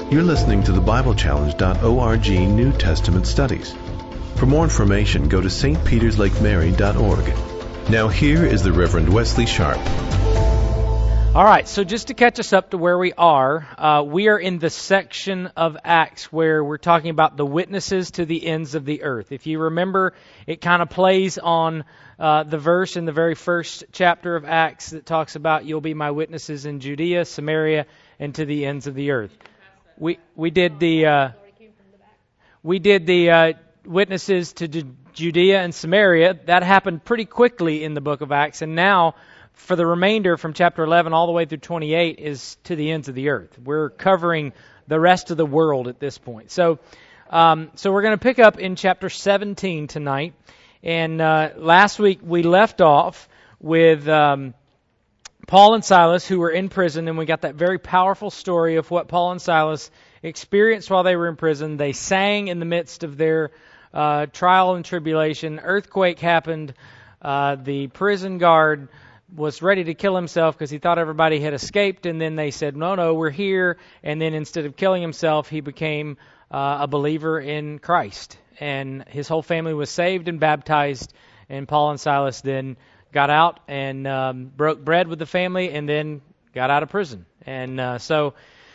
You're listening to the BibleChallenge.org New Testament Studies. For more information, go to stpeterslakemary.org. Now here is the Reverend Wesley Sharp. All right, so just to catch us up to where we are in the section of Acts where we're talking about the witnesses to the ends of the earth. If you remember, it kind of plays on the verse in the very first chapter of Acts that talks about you'll be my witnesses in Judea, Samaria, and to the ends of the earth. We did the witnesses to Judea and Samaria. That happened pretty quickly in the book of Acts, and now for the remainder from chapter 11 all the way through 28 is to the ends of the earth. We're covering the rest of the world at this point. So we're going to pick up in chapter 17 tonight. And last week we left off with Paul and Silas, who were in prison, and we got that very powerful story of what Paul and Silas experienced while they were in prison. They sang in the midst of their trial and tribulation. Earthquake happened. The prison guard was ready to kill himself because he thought everybody had escaped, and then they said, no, we're here. And then instead of killing himself, he became a believer in Christ. And his whole family was saved and baptized, and Paul and Silas then got out and broke bread with the family and then got out of prison. And so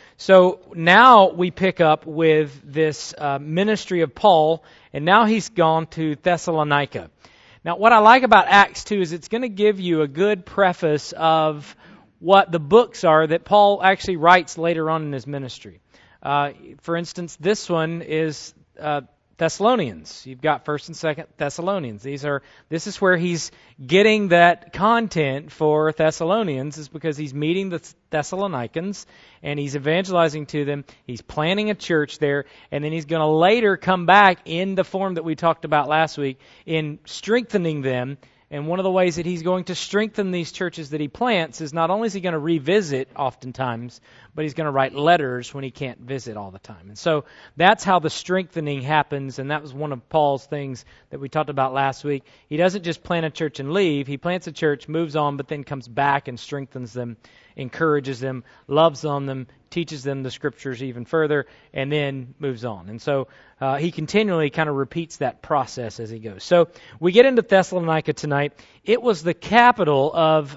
now we pick up with this ministry of Paul, and now he's gone to Thessalonica. Now, what I like about Acts 2 is it's going to give you a good preface of what the books are that Paul actually writes later on in his ministry. For instance, this one is Thessalonians. You've got 1st and 2nd Thessalonians. This is where he's getting that content for Thessalonians, is because he's meeting the Thessalonians and he's evangelizing to them. He's planting a church there, and then he's going to later come back in the form that we talked about last week in strengthening them. And one of the ways that he's going to strengthen these churches that he plants is not only is he going to revisit oftentimes, but he's going to write letters when he can't visit all the time. And so that's how the strengthening happens, and that was one of Paul's things that we talked about last week. He doesn't just plant a church and leave. He plants a church, moves on, but then comes back and strengthens them, encourages them, loves on them, teaches them the Scriptures even further, and then moves on. And so he continually kind of repeats that process as he goes. So we get into Thessalonica tonight. It was the capital of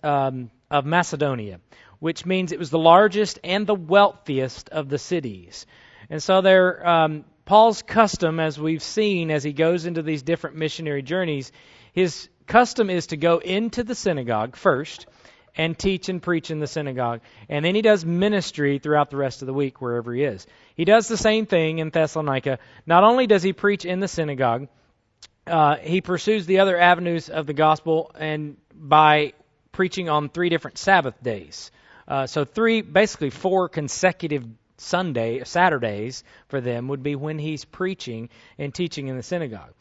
Macedonia, which means it was the largest and the wealthiest of the cities. And so Paul's custom, as we've seen as he goes into these different missionary journeys, his custom is to go into the synagogue first and teach and preach in the synagogue. And then he does ministry throughout the rest of the week wherever he is. He does the same thing in Thessalonica. Not only does he preach in the synagogue, he pursues the other avenues of the gospel and by preaching on 3 different Sabbath days. So 4 consecutive Saturdays for them would be when he's preaching and teaching in the synagogue.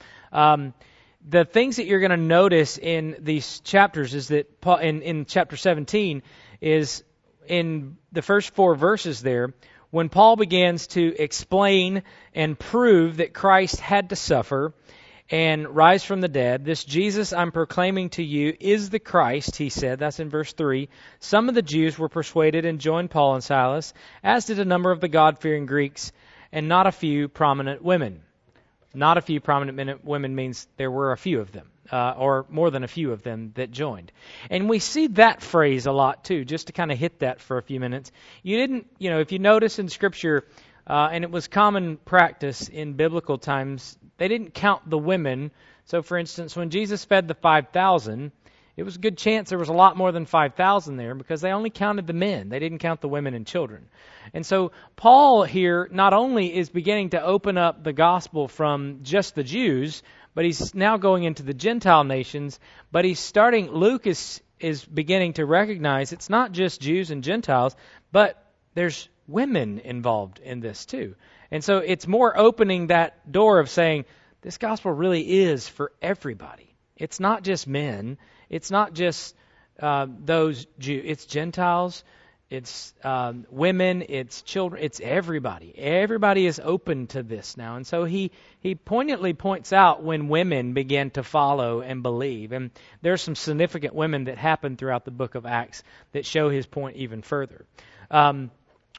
The things that you're going to notice in these chapters is that in chapter 17 is in the first 4 verses there, when Paul begins to explain and prove that Christ had to suffer and rise from the dead. This Jesus I'm proclaiming to you is the Christ, he said. That's in verse 3. Some of the Jews were persuaded and joined Paul and Silas, as did a number of the God-fearing Greeks, and not a few prominent women. Not a few prominent women means there were a few of them, or more than a few of them that joined. And we see that phrase a lot too, just to kind of hit that for a few minutes. If you notice in Scripture, and it was common practice in biblical times, they didn't count the women. So for instance, when Jesus fed the 5,000, it was a good chance there was a lot more than 5,000 there because they only counted the men. They didn't count the women and children. And so Paul here not only is beginning to open up the gospel from just the Jews, but he's now going into the Gentile nations. But Luke is beginning to recognize it's not just Jews and Gentiles, but there's women involved in this too. And so it's more opening that door of saying this gospel really is for everybody. It's not just men. It's not just those Jews. It's Gentiles. It's women. It's children. It's everybody. Everybody is open to this now. And so he poignantly points out when women begin to follow and believe. And there's some significant women that happen throughout the book of Acts that show his point even further.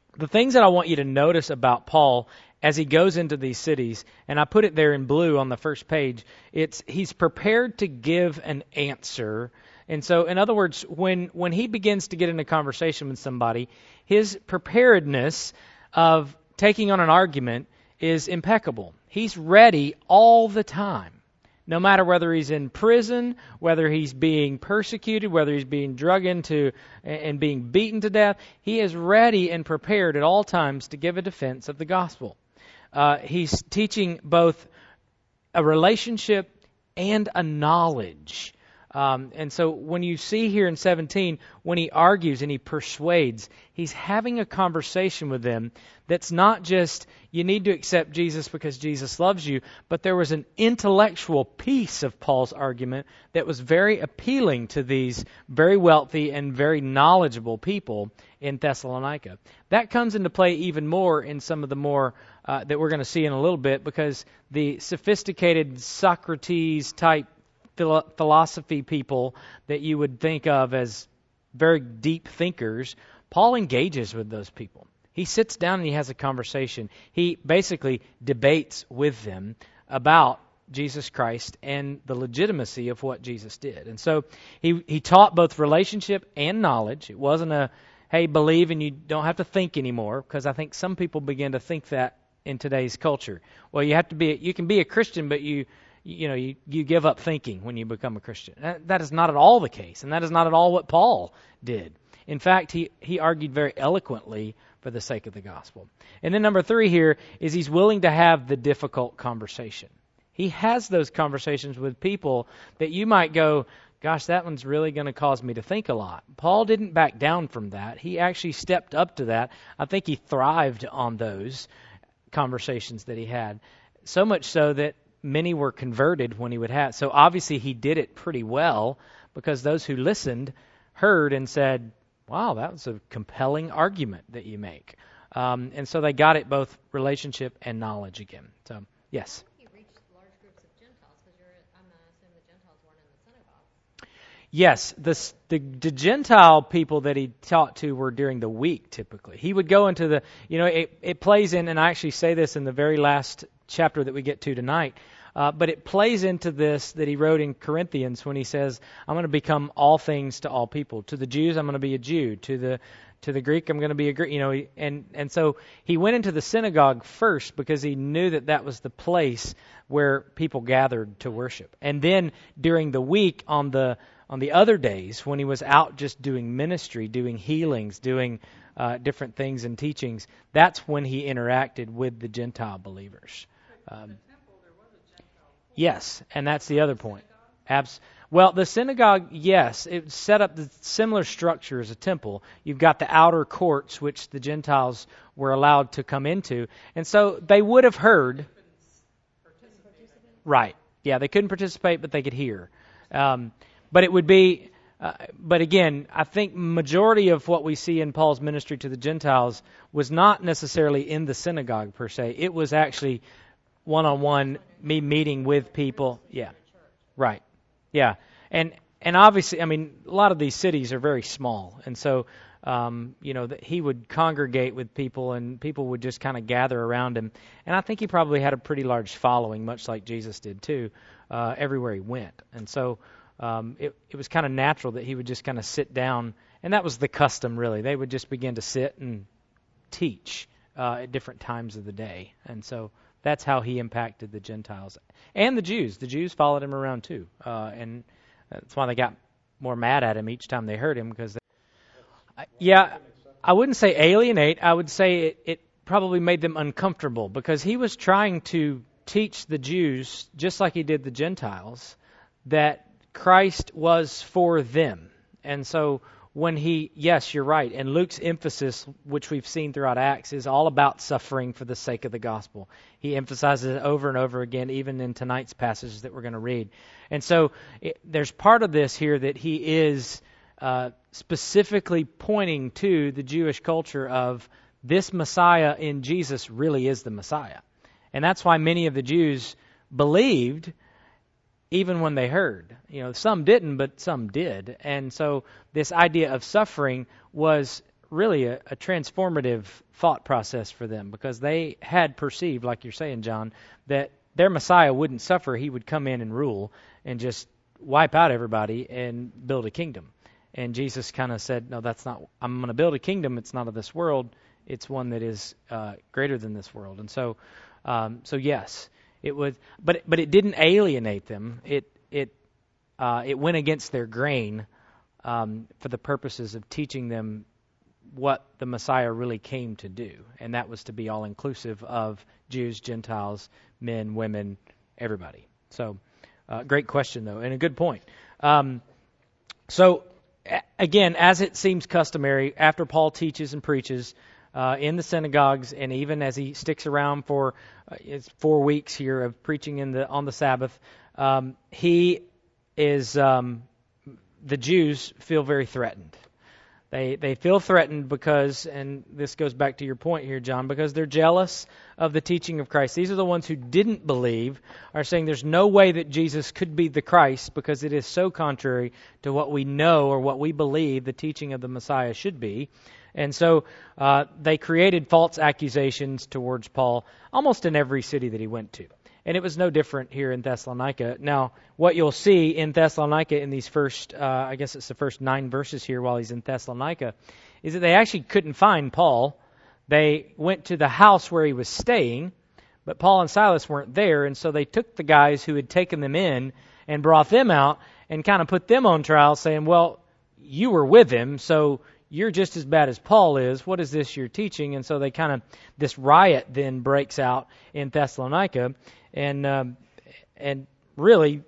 the things that I want you to notice about Paul as he goes into these cities, and I put it there in blue on the first page, he's prepared to give an answer. And so, in other words, when he begins to get into conversation with somebody, his preparedness of taking on an argument is impeccable. He's ready all the time. No matter whether he's in prison, whether he's being persecuted, whether he's being drug into and being beaten to death, he is ready and prepared at all times to give a defense of the gospel. He's teaching both a relationship and a knowledge. And so when you see here in 17, when he argues and he persuades, he's having a conversation with them that's not just, you need to accept Jesus because Jesus loves you, but there was an intellectual piece of Paul's argument that was very appealing to these very wealthy and very knowledgeable people in Thessalonica. That comes into play even more in some of the more that we're going to see in a little bit, because the sophisticated Socrates-type philosophy people that you would think of as very deep thinkers, Paul engages with those people. He sits down and he has a conversation. He basically debates with them about Jesus Christ and the legitimacy of what Jesus did. And so he taught both relationship and knowledge. It wasn't a, hey, believe and you don't have to think anymore, because I think some people begin to think that in today's culture. Well, you can be a Christian, but you give up thinking when you become a Christian. That is not at all the case, and that is not at all what Paul did. In fact, he argued very eloquently for the sake of the gospel. And then number 3 here is he's willing to have the difficult conversation. He has those conversations with people that you might go, gosh, that one's really going to cause me to think a lot. Paul didn't back down from that. He actually stepped up to that. I think he thrived on those conversations that he had, so much so that many were converted when he would have. So obviously he did it pretty well, because those who listened heard and said, wow, that was a compelling argument that you make. And so they got it both relationship and knowledge again. So, yes? He reached large groups of Gentiles, because I'm assuming the Gentiles weren't in the synagogue. Yes, the Gentile people that he taught to were during the week, typically. He would go into the, it plays in, and I actually say this in the very last chapter that we get to tonight, but it plays into this that he wrote in Corinthians when he says, I'm going to become all things to all people. To the Jews, I'm going to be a Jew. To the Greek, I'm going to be a Greek. And so he went into the synagogue first because he knew that was the place where people gathered to worship. And then during the week, on the other days, when he was out just doing ministry, doing healings, doing different things and teachings, that's when he interacted with the Gentile believers. Yes, and that's the other point. Well, the synagogue, yes, it set up the similar structure as a temple. You've got the outer courts, which the Gentiles were allowed to come into. And so they would have heard. Right. Yeah, they couldn't participate, but they could hear. But it would be, but again, I think majority of what we see in Paul's ministry to the Gentiles was not necessarily in the synagogue per se. It was actually one-on-one, me meeting with people. Yeah. Right. Yeah. And obviously, I mean, a lot of these cities are very small. And so, he would congregate with people and people would just kind of gather around him. And I think he probably had a pretty large following, much like Jesus did too, everywhere he went. And so it was kind of natural that he would just kind of sit down. And that was the custom, really. They would just begin to sit and teach at different times of the day. And so that's how he impacted the Gentiles. And the Jews. The Jews followed him around too. And that's why they got more mad at him each time they heard him. Because, I wouldn't say alienate. I would say it probably made them uncomfortable. Because he was trying to teach the Jews, just like he did the Gentiles, that Christ was for them. And so when yes, you're right. And Luke's emphasis, which we've seen throughout Acts, is all about suffering for the sake of the gospel. He emphasizes it over and over again, even in tonight's passages that we're going to read. And so there's part of this here that he is specifically pointing to the Jewish culture of this Messiah in Jesus really is the Messiah. And that's why many of the Jews believed even when they heard. Some didn't, but some did. And so this idea of suffering was really a transformative thought process for them, because they had perceived, like you're saying, John, that their Messiah wouldn't suffer. He would come in and rule and just wipe out everybody and build a kingdom. And Jesus kind of said, no, that's not, I'm going to build a kingdom. It's not of this world. It's one that is greater than this world. And so yes, it would, but it didn't alienate them. It went against their grain for the purposes of teaching them what the Messiah really came to do, and that was to be all inclusive of Jews, Gentiles, men, women, everybody. So, great question though, and a good point. So, again, as it seems customary, after Paul teaches and preaches in the synagogues, and even as he sticks around for it's 4 weeks here of preaching on the Sabbath, he is the Jews feel very threatened. They feel threatened because, and this goes back to your point here, John, because they're jealous of the teaching of Christ. These are the ones who didn't believe, are saying there's no way that Jesus could be the Christ because it is so contrary to what we know or what we believe the teaching of the Messiah should be. And so they created false accusations towards Paul almost in every city that he went to. And it was no different here in Thessalonica. Now, what you'll see in Thessalonica in these first, I guess it's the first 9 verses here while he's in Thessalonica, is that they actually couldn't find Paul. They went to the house where he was staying, but Paul and Silas weren't there, and so they took the guys who had taken them in and brought them out and kind of put them on trial, saying, well, you were with him, so you're just as bad as Paul is. What is this you're teaching? And so they kind of, this riot then breaks out in Thessalonica. And really,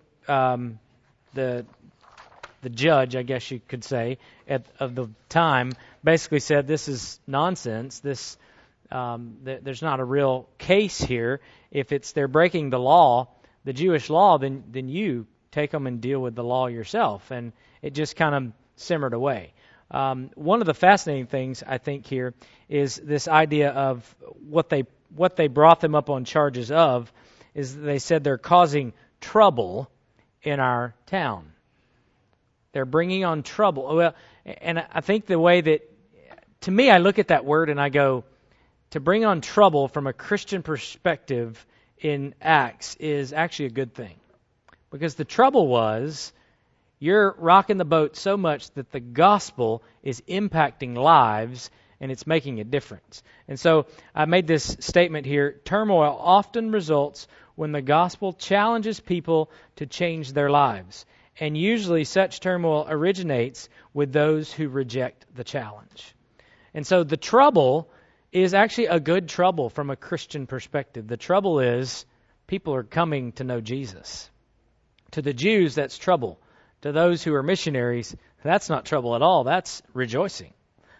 the judge, I guess you could say, of the time, basically said this is nonsense. This there's not a real case here. If they're breaking the law, the Jewish law, then you take them and deal with the law yourself. And it just kind of simmered away. One of the fascinating things I think here is this idea of what they brought them up on charges of. Is they said they're causing trouble in our town. They're bringing on trouble. Well, and I think the way that, to me, I look at that word and I go, to bring on trouble from a Christian perspective in Acts is actually a good thing. Because the trouble was, you're rocking the boat so much that the gospel is impacting lives and it's making a difference. And so I made this statement here, turmoil often results when the gospel challenges people to change their lives. And usually such turmoil originates with those who reject the challenge. And so the trouble is actually a good trouble from a Christian perspective. The trouble is people are coming to know Jesus. To the Jews, that's trouble. To those who are missionaries, that's not trouble at all. That's rejoicing.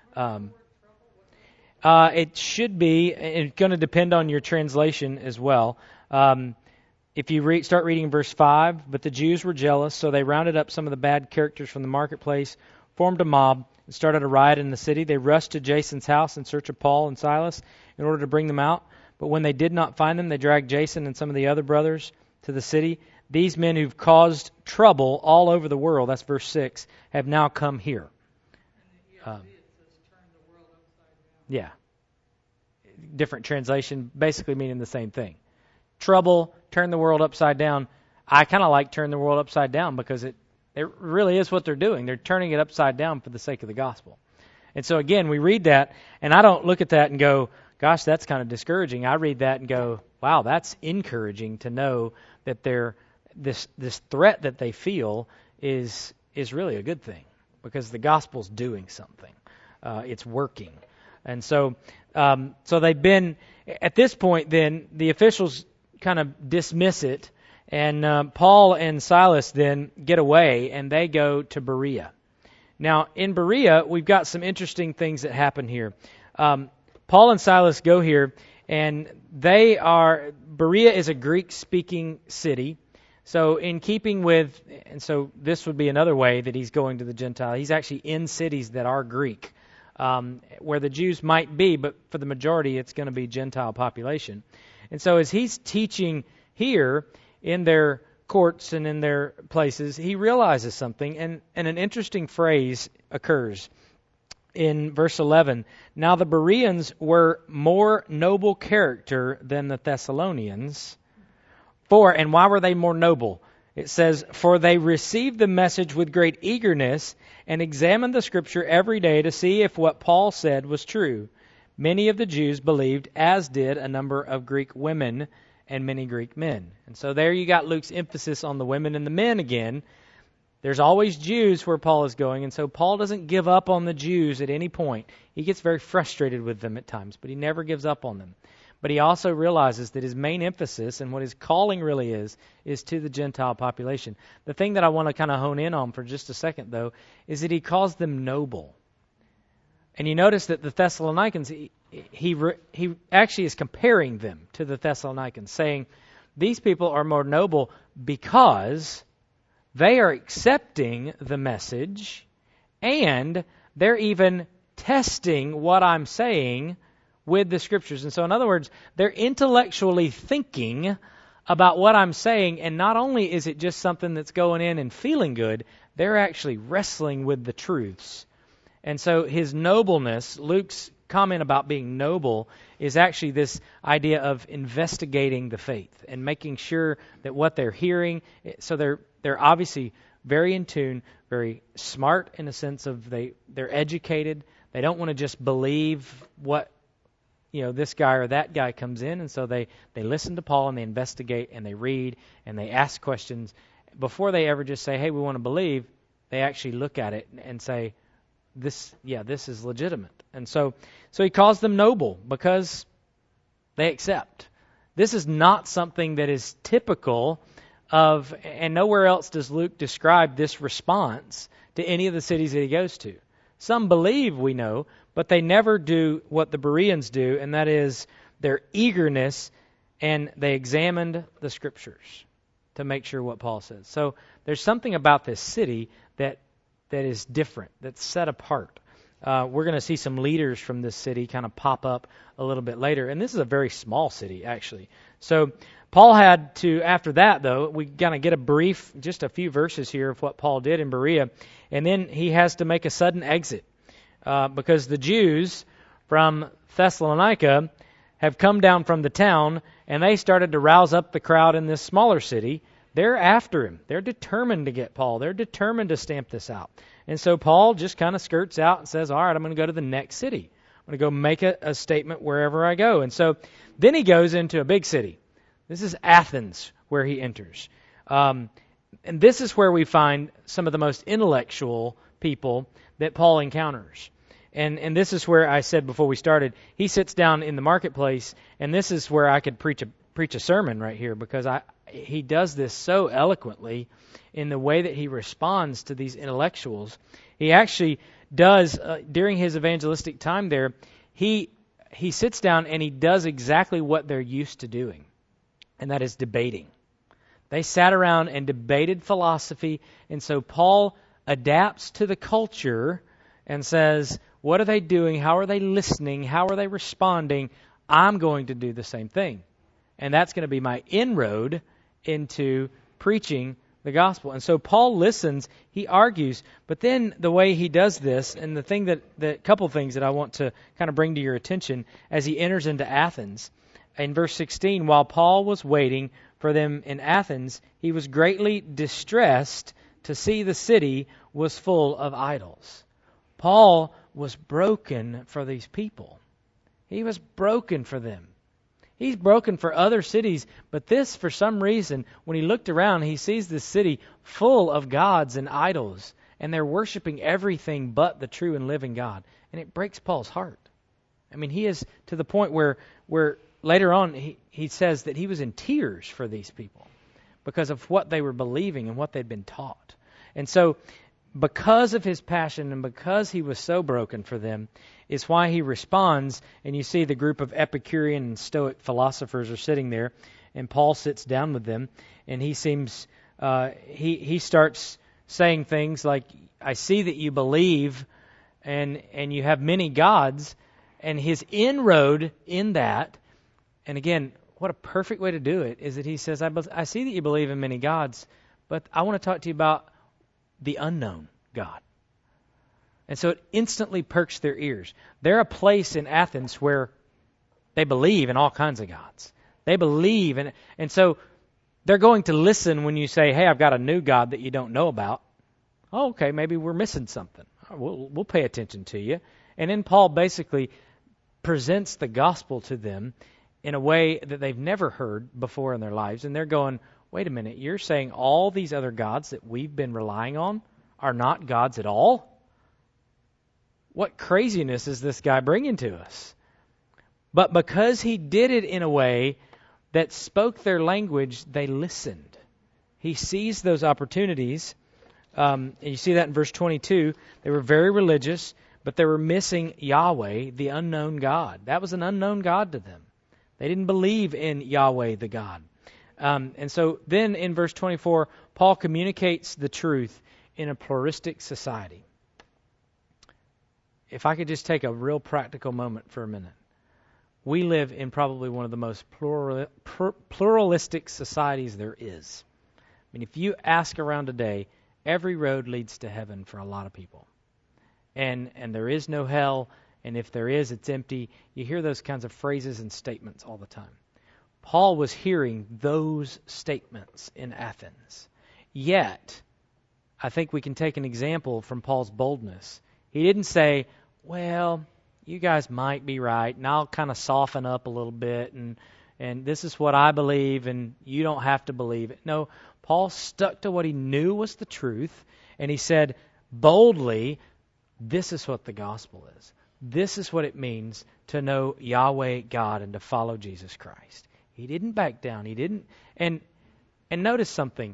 It should be, it's going to depend on your translation as well. If you start reading verse 5, but the Jews were jealous, so they rounded up some of the bad characters from the marketplace, formed a mob, and started a riot in the city. They rushed to Jason's house in search of Paul and Silas in order to bring them out. But when they did not find them, they dragged Jason and some of the other brothers to the city. These men who've caused trouble all over the world, that's verse 6, have now come here. Yeah. Different translation, basically meaning the same thing. Trouble, turn the world upside down. I kind of like turn the world upside down because it really is what they're doing. They're turning it upside down for the sake of the gospel. And so again, we read that, and I don't look at that and go, gosh, that's kind of discouraging. I read that and go, wow, that's encouraging to know that this threat that they feel is really a good thing because the gospel's doing something. It's working. And so they've been, at this point then, the officials kind of dismiss it, and Paul and Silas then get away, and they go to Berea. Now, in Berea, we've got some interesting things that happen here. Paul and Silas go here, and Berea is a Greek-speaking city. So in keeping with, and so this would be another way that he's going to the Gentile. He's actually in cities that are Greek, where the Jews might be, but for the majority, it's going to be Gentile population. And so as he's teaching here in their courts and in their places, he realizes something, and an interesting phrase occurs. in verse 11, "Now the Bereans were more noble character than the Thessalonians. And why were they more noble? It says, for they received the message with great eagerness and examined the Scripture every day to see if what Paul said was true. Many of the Jews believed, as did a number of Greek women and many Greek men." And so there you got Luke's emphasis on the women and the men again. There's always Jews where Paul is going, and so Paul doesn't give up on the Jews at any point. He gets very frustrated with them at times, but he never gives up on them. But he also realizes that his main emphasis and what his calling really is to the Gentile population. The thing that I want to kind of hone in on for just a second, though, is that he calls them noble. And you notice that the Thessalonians, he actually is comparing them to the Thessalonians, saying these people are more noble because they are accepting the message and they're even testing what I'm saying with the Scriptures. And so, in other words, they're intellectually thinking about what I'm saying, and not only is it just something that's going in and feeling good, they're actually wrestling with the truths. And so his nobleness, Luke's comment about being noble, is actually this idea of investigating the faith and making sure that what they're hearing, so they're obviously very in tune, very smart in a sense of they're educated. They don't want to just believe what this guy or that guy comes in, and so they listen to Paul and they investigate and they read and they ask questions. Before they ever just say, hey, we want to believe, they actually look at it and say, this is legitimate. And so he calls them noble because they accept. This is not something that is typical of, and nowhere else does Luke describe this response to any of the cities that he goes to. Some believe, we know, but they never do what the Bereans do, and that is their eagerness, and they examined the Scriptures to make sure what Paul says. So there's something about this city that is different, that's set apart. We're going to see some leaders from this city kind of pop up a little bit later, and this is a very small city, actually. So Paul had to, after that, though, we kind of get a brief, just a few verses here of what Paul did in Berea, and then he has to make a sudden exit because the Jews from Thessalonica have come down from the town, and they started to rouse up the crowd in this smaller city. They're after him. They're determined to get Paul. They're determined to stamp this out. And so Paul just kind of skirts out and says, all right, I'm going to go to the next city. I'm going to go make a statement wherever I go. And so then he goes into a big city. This is Athens where he enters. And this is where we find some of the most intellectual people that Paul encounters. And this is where I said before we started, he sits down in the marketplace, and this is where I could preach a sermon right here, because he does this so eloquently in the way that he responds to these intellectuals. He actually does, during his evangelistic time there, he sits down and he does exactly what they're used to doing, and that is debating. They sat around and debated philosophy, and so Paul adapts to the culture and says, what are they doing? How are they listening? How are they responding? I'm going to do the same thing. And that's going to be my inroad into preaching the gospel. And so Paul listens, he argues, but then the way he does this, and the couple things that I want to kind of bring to your attention as he enters into Athens. In verse 16, while Paul was waiting for them in Athens, he was greatly distressed to see the city was full of idols. Paul was broken for these people. He was broken for them. He's broken for other cities, but this, for some reason, when he looked around, he sees this city full of gods and idols, and they're worshiping everything but the true and living God. And it breaks Paul's heart. I mean, he is to the point where later on he says that he was in tears for these people because of what they were believing and what they'd been taught. And so, because of his passion and because he was so broken for them, is why he responds, and you see the group of Epicurean and Stoic philosophers are sitting there, and Paul sits down with them, and he seems, he starts saying things like, I see that you believe, and you have many gods, and his inroad in that, and again, what a perfect way to do it, is that he says, I see that you believe in many gods, but I want to talk to you about the unknown God. And so it instantly perks their ears. They're a place in Athens where they believe in all kinds of gods. They believe, and so they're going to listen when you say, hey, I've got a new God that you don't know about. Oh, okay, maybe we're missing something. We'll pay attention to you. And then Paul basically presents the gospel to them in a way that they've never heard before in their lives. And they're going, wait a minute, you're saying all these other gods that we've been relying on are not gods at all? What craziness is this guy bringing to us? But because he did it in a way that spoke their language, they listened. He seized those opportunities. And you see that in verse 22. They were very religious, but they were missing Yahweh, the unknown God. That was an unknown God to them. They didn't believe in Yahweh, the God. And so then in verse 24, Paul communicates the truth in a pluralistic society. If I could just take a real practical moment for a minute. We live in probably one of the most pluralistic societies there is. I mean, if you ask around today, every road leads to heaven for a lot of people. And there is no hell, and if there is, it's empty. You hear those kinds of phrases and statements all the time. Paul was hearing those statements in Athens. Yet, I think we can take an example from Paul's boldness. He didn't say, well, you guys might be right, and I'll kind of soften up a little bit, and this is what I believe, and you don't have to believe it. No, Paul stuck to what he knew was the truth, and he said boldly, this is what the gospel is. This is what it means to know Yahweh God and to follow Jesus Christ. He didn't back down. He didn't. And notice something.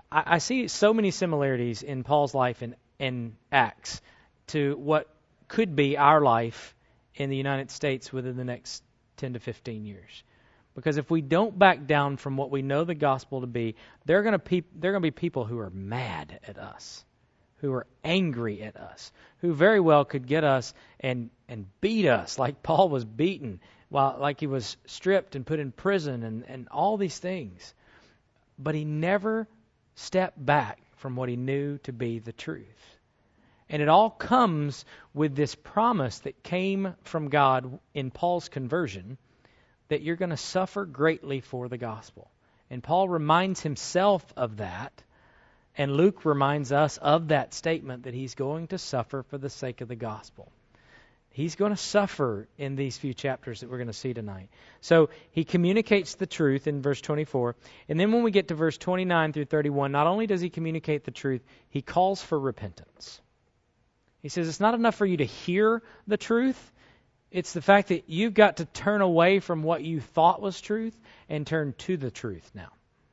I see so many similarities in Paul's life in Acts to what could be our life in the United States within the next 10 to 15 years. Because if we don't back down from what we know the gospel to be, there are going to be people who are mad at us, who are angry at us, who very well could get us and beat us like Paul was beaten, like he was stripped and put in prison and all these things. But he never stepped back from what he knew to be the truth. And it all comes with this promise that came from God in Paul's conversion, that you're going to suffer greatly for the gospel. And Paul reminds himself of that, and Luke reminds us of that statement that he's going to suffer for the sake of the gospel. He's going to suffer in these few chapters that we're going to see tonight. So he communicates the truth in verse 24. And then when we get to verse 29 through 31, not only does he communicate the truth, he calls for repentance. He says it's not enough for you to hear the truth. It's the fact that you've got to turn away from what you thought was truth and turn to the truth now.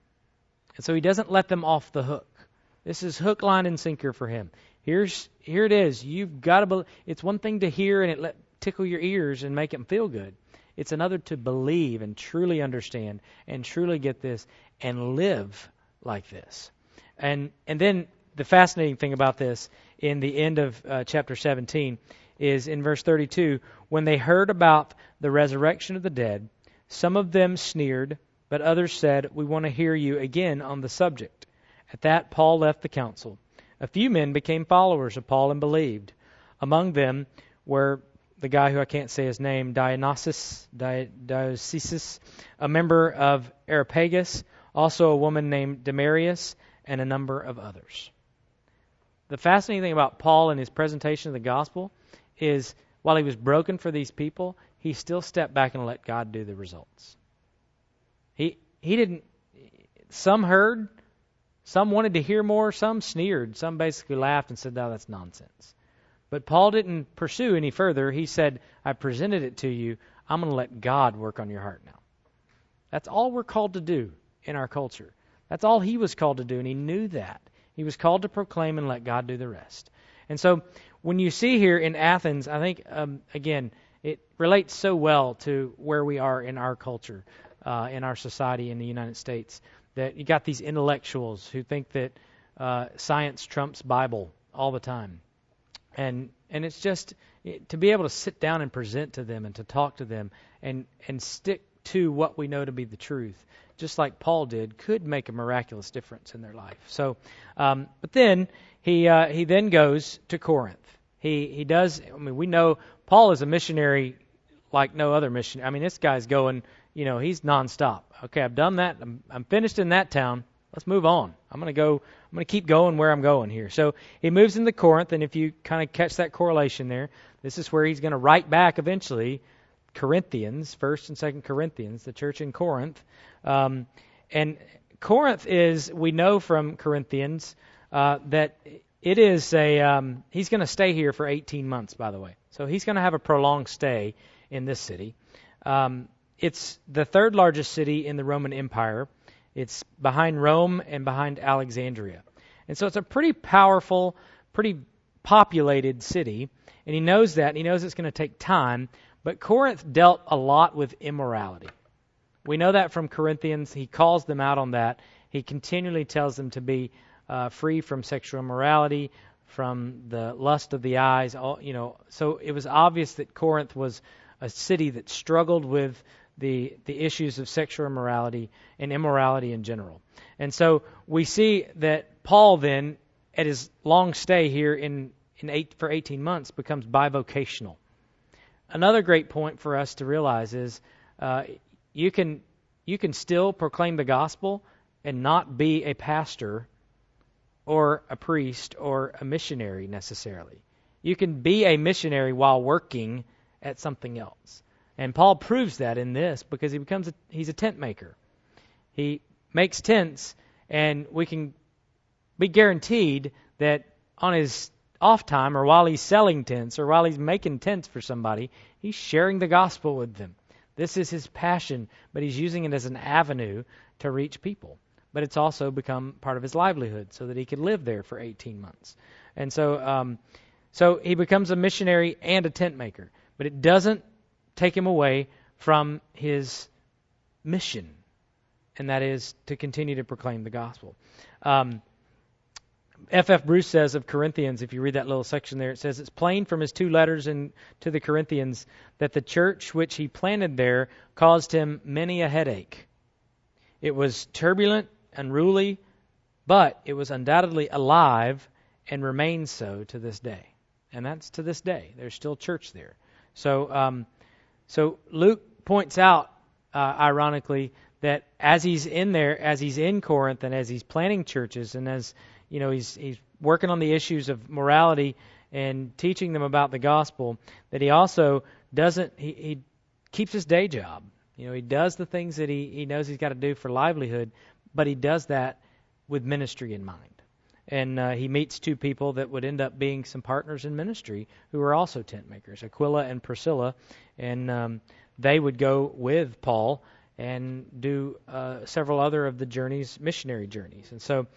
And so he doesn't let them off the hook. This is hook, line, and sinker for him. Here it is. You've got to believe. It's one thing to hear and it tickle your ears and make them feel good. It's another to believe and truly understand and truly get this and live like this. And then the fascinating thing about this in the end of chapter 17 is in verse 32, when they heard about the resurrection of the dead, some of them sneered, but others said, we want to hear you again on the subject. At that, Paul left the council. A few men became followers of Paul and believed. Among them were the guy who I can't say his name, Dionysius, a member of Areopagus, also a woman named Damaris, and a number of others. The fascinating thing about Paul and his presentation of the gospel is while he was broken for these people, he still stepped back and let God do the results. He didn't. Some heard, some wanted to hear more, some sneered, some basically laughed and said, "No, that's nonsense." But Paul didn't pursue any further. He said, "I presented it to you. I'm going to let God work on your heart now." That's all we're called to do in our culture. That's all he was called to do, and he knew that. He was called to proclaim and let God do the rest. And so when you see here in Athens, I think, again, it relates so well to where we are in our culture, in our society in the United States, that you got these intellectuals who think that science trumps Bible all the time. And it's just to be able to sit down and present to them and to talk to them and stick to what we know to be the truth, just like Paul did, could make a miraculous difference in their life. So, but then he then goes to Corinth. He does. I mean, we know Paul is a missionary like no other missionary. I mean, this guy's going. He's nonstop. Okay, I've done that. I'm finished in that town. Let's move on. I'm going to keep going where I'm going here. So he moves into Corinth, and if you kind of catch that correlation there, this is where he's going to write back eventually Corinthians, 1st and 2nd Corinthians, the church in Corinth. And Corinth is, we know from Corinthians, that it is he's going to stay here for 18 months, by the way. So he's going to have a prolonged stay in this city. It's the third largest city in the Roman Empire. It's behind Rome and behind Alexandria. And so it's a pretty powerful, pretty populated city. And he knows that. And he knows it's going to take time. But Corinth dealt a lot with immorality. We know that from Corinthians. He calls them out on that. He continually tells them to be free from sexual immorality, from the lust of the eyes. So it was obvious that Corinth was a city that struggled with the issues of sexual immorality and immorality in general. And so we see that Paul then, at his long stay here for 18 months, becomes bivocational. Another great point for us to realize is you can still proclaim the gospel and not be a pastor or a priest or a missionary necessarily. You can be a missionary while working at something else. And Paul proves that in this because he's a tent maker. He makes tents, and we can be guaranteed that on his off time or while he's selling tents or while he's making tents for somebody, he's sharing the gospel with them. This is his passion, but he's using it as an avenue to reach people. But it's also become part of his livelihood so that he could live there for 18 months. And so he becomes a missionary and a tent maker. But it doesn't take him away from his mission, and that is to continue to proclaim the gospel. F.F. Bruce says of Corinthians, if you read that little section there, it says, it's plain from his 2 letters to the Corinthians that the church which he planted there caused him many a headache. It was turbulent, unruly, but it was undoubtedly alive and remains so to this day. And that's to this day. There's still church there. So Luke points out, ironically, that as he's in there, as he's in Corinth, and as he's planting churches, and as he's working on the issues of morality and teaching them about the gospel, that he also he keeps his day job. He does the things that he knows he's got to do for livelihood, but he does that with ministry in mind. And he meets 2 people that would end up being some partners in ministry who are also tent makers, Aquila and Priscilla. And they would go with Paul and do several other of the journeys, missionary journeys. And so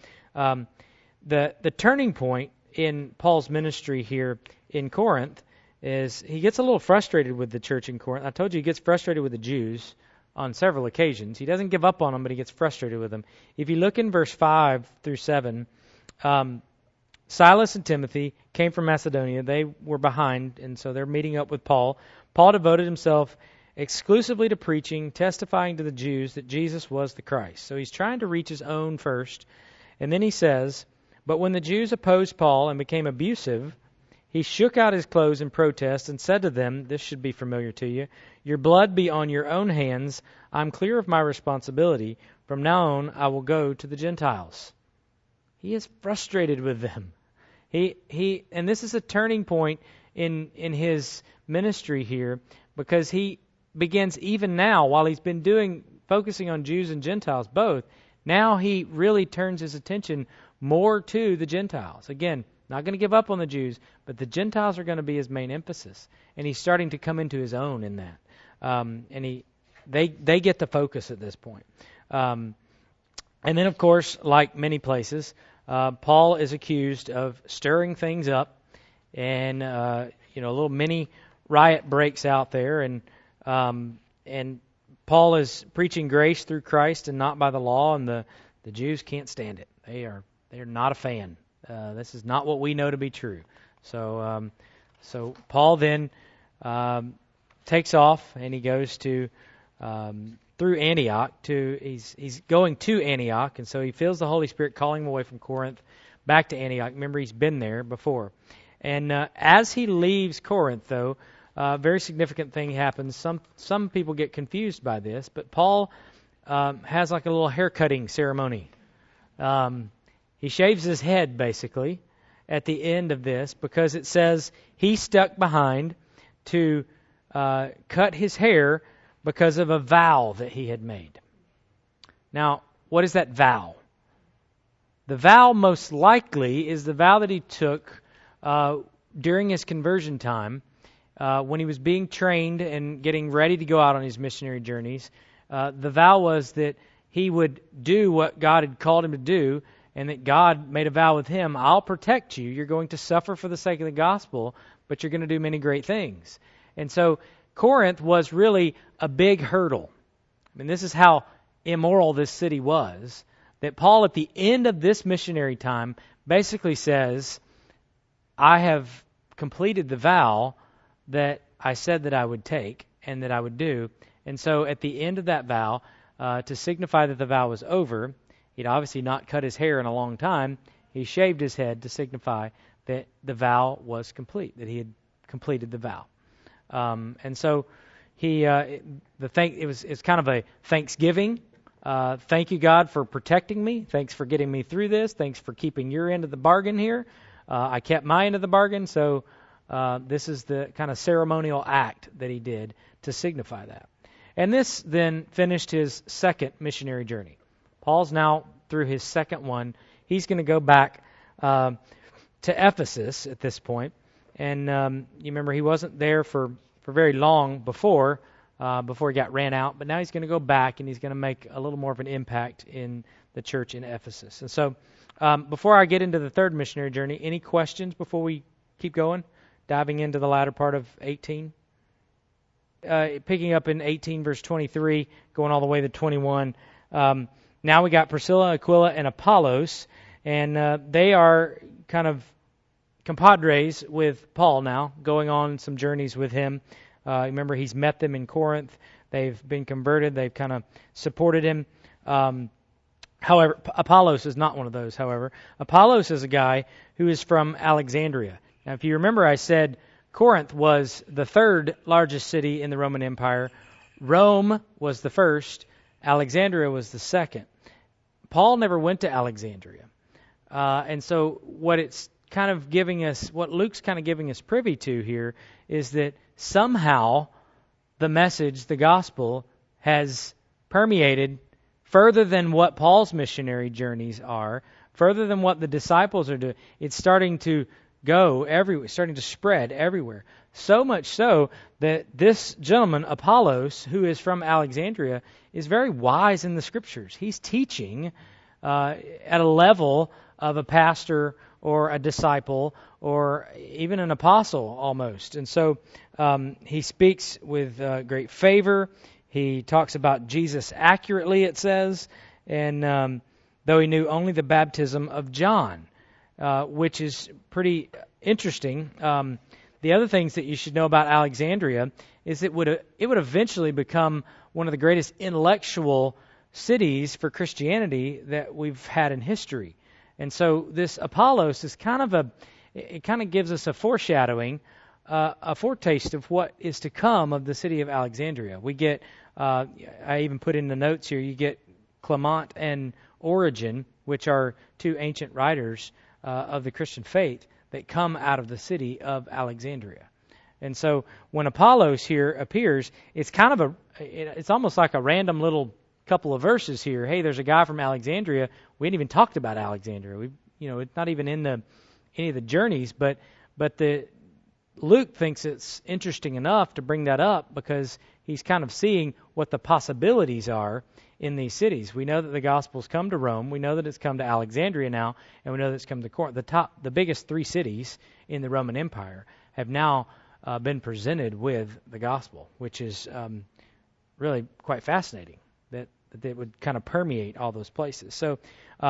the turning point in Paul's ministry here in Corinth is he gets a little frustrated with the church in Corinth. I told you he gets frustrated with the Jews on several occasions. He doesn't give up on them, but he gets frustrated with them. If you look in verse 5 through 7, Silas and Timothy came from Macedonia. They were behind, and so they're meeting up with Paul. Paul devoted himself exclusively to preaching, testifying to the Jews that Jesus was the Christ. So he's trying to reach his own first. And then he says, but when the Jews opposed Paul and became abusive, he shook out his clothes in protest and said to them, this should be familiar to you, your blood be on your own hands. I'm clear of my responsibility. From now on, I will go to the Gentiles. He is frustrated with them. And this is a turning point in his ministry here, because he begins even now, while he's been focusing on Jews and Gentiles both, now he really turns his attention more to the Gentiles. Again, not going to give up on the Jews, but the Gentiles are going to be his main emphasis. And he's starting to come into his own in that. And they get the focus at this point. And then, of course, like many places, Paul is accused of stirring things up, and a little mini riot breaks out there, and Paul is preaching grace through Christ and not by the law, and the Jews can't stand it. They are not a fan. This is not what we know to be true. So Paul then takes off, and he goes to through Antioch. He's going to Antioch, and so he feels the Holy Spirit calling him away from Corinth back to Antioch. Remember, he's been there before. And as he leaves Corinth, though, a very significant thing happens. Some people get confused by this, but Paul has like a little haircutting ceremony. He shaves his head, basically, at the end of this, because it says he stuck behind to cut his hair because of a vow that he had made. Now, what is that vow? The vow most likely is the vow that he took during his conversion time when he was being trained and getting ready to go out on his missionary journeys. The vow was that he would do what God had called him to do, and that God made a vow with him, I'll protect you. You're going to suffer for the sake of the gospel, but you're going to do many great things. And so Corinth was really a big hurdle. I mean, this is how immoral this city was, that Paul at the end of this missionary time basically says, I have completed the vow that I said that I would take and that I would do. And so at the end of that vow, to signify that the vow was over, he'd obviously not cut his hair in a long time. He shaved his head to signify that the vow was complete, that he had completed the vow. And so it's kind of a thanksgiving. Thank you, God, for protecting me. Thanks for getting me through this. Thanks for keeping your end of the bargain here. I kept my end of the bargain, so this is the kind of ceremonial act that he did to signify that. And this then finished his second missionary journey. Paul's now through his second one. He's going to go back to Ephesus at this point. And you remember he wasn't there for very long before he got ran out. But now he's going to go back and he's going to make a little more of an impact in the church in Ephesus. And so before I get into the third missionary journey, any questions before we keep going, diving into the latter part of 18? Picking up in 18 verse 23, going all the way to 21. Now we got Priscilla, Aquila, and Apollos, and they are kind of compadres with Paul now, going on some journeys with him. Remember, he's met them in Corinth. They've been converted. They've kind of supported him. However, Apollos is not one of those, however. Apollos is a guy who is from Alexandria. Now, if you remember, I said Corinth was the third largest city in the Roman Empire. Rome was the first. Alexandria was the second. Paul never went to Alexandria. And so what Luke's kind of giving us privy to here is that somehow the message, the gospel, has permeated further than what Paul's missionary journeys are, further than what the disciples are doing. It's starting to go everywhere, starting to spread everywhere. So much so that this gentleman, Apollos, who is from Alexandria, is very wise in the Scriptures. He's teaching at a level of a pastor or a disciple or even an apostle almost. And so he speaks with great favor. He talks about Jesus accurately, it says, and though he knew only the baptism of John, which is pretty interesting. The other things that you should know about Alexandria is it would eventually become one of the greatest intellectual cities for Christianity that we've had in history. And so this Apollos is it kind of gives us a foreshadowing, a foretaste of what is to come of the city of Alexandria. We get, I even put in the notes here, you get Clement and Origen, which are two ancient writers of the Christian faith that come out of the city of Alexandria. And so when Apollos here appears, it's it's almost like a random little couple of verses here. Hey, there's a guy from Alexandria. We hadn't even talked about Alexandria. It's not even in any of the journeys, but Luke thinks it's interesting enough to bring that up because he's kind of seeing what the possibilities are in these cities. We know that the gospel's come to Rome. We know that it's come to Alexandria now, and we know that it's come to Corinth. The biggest three cities in the Roman Empire have now been presented with the gospel, which is really quite fascinating that it would kind of permeate all those places. So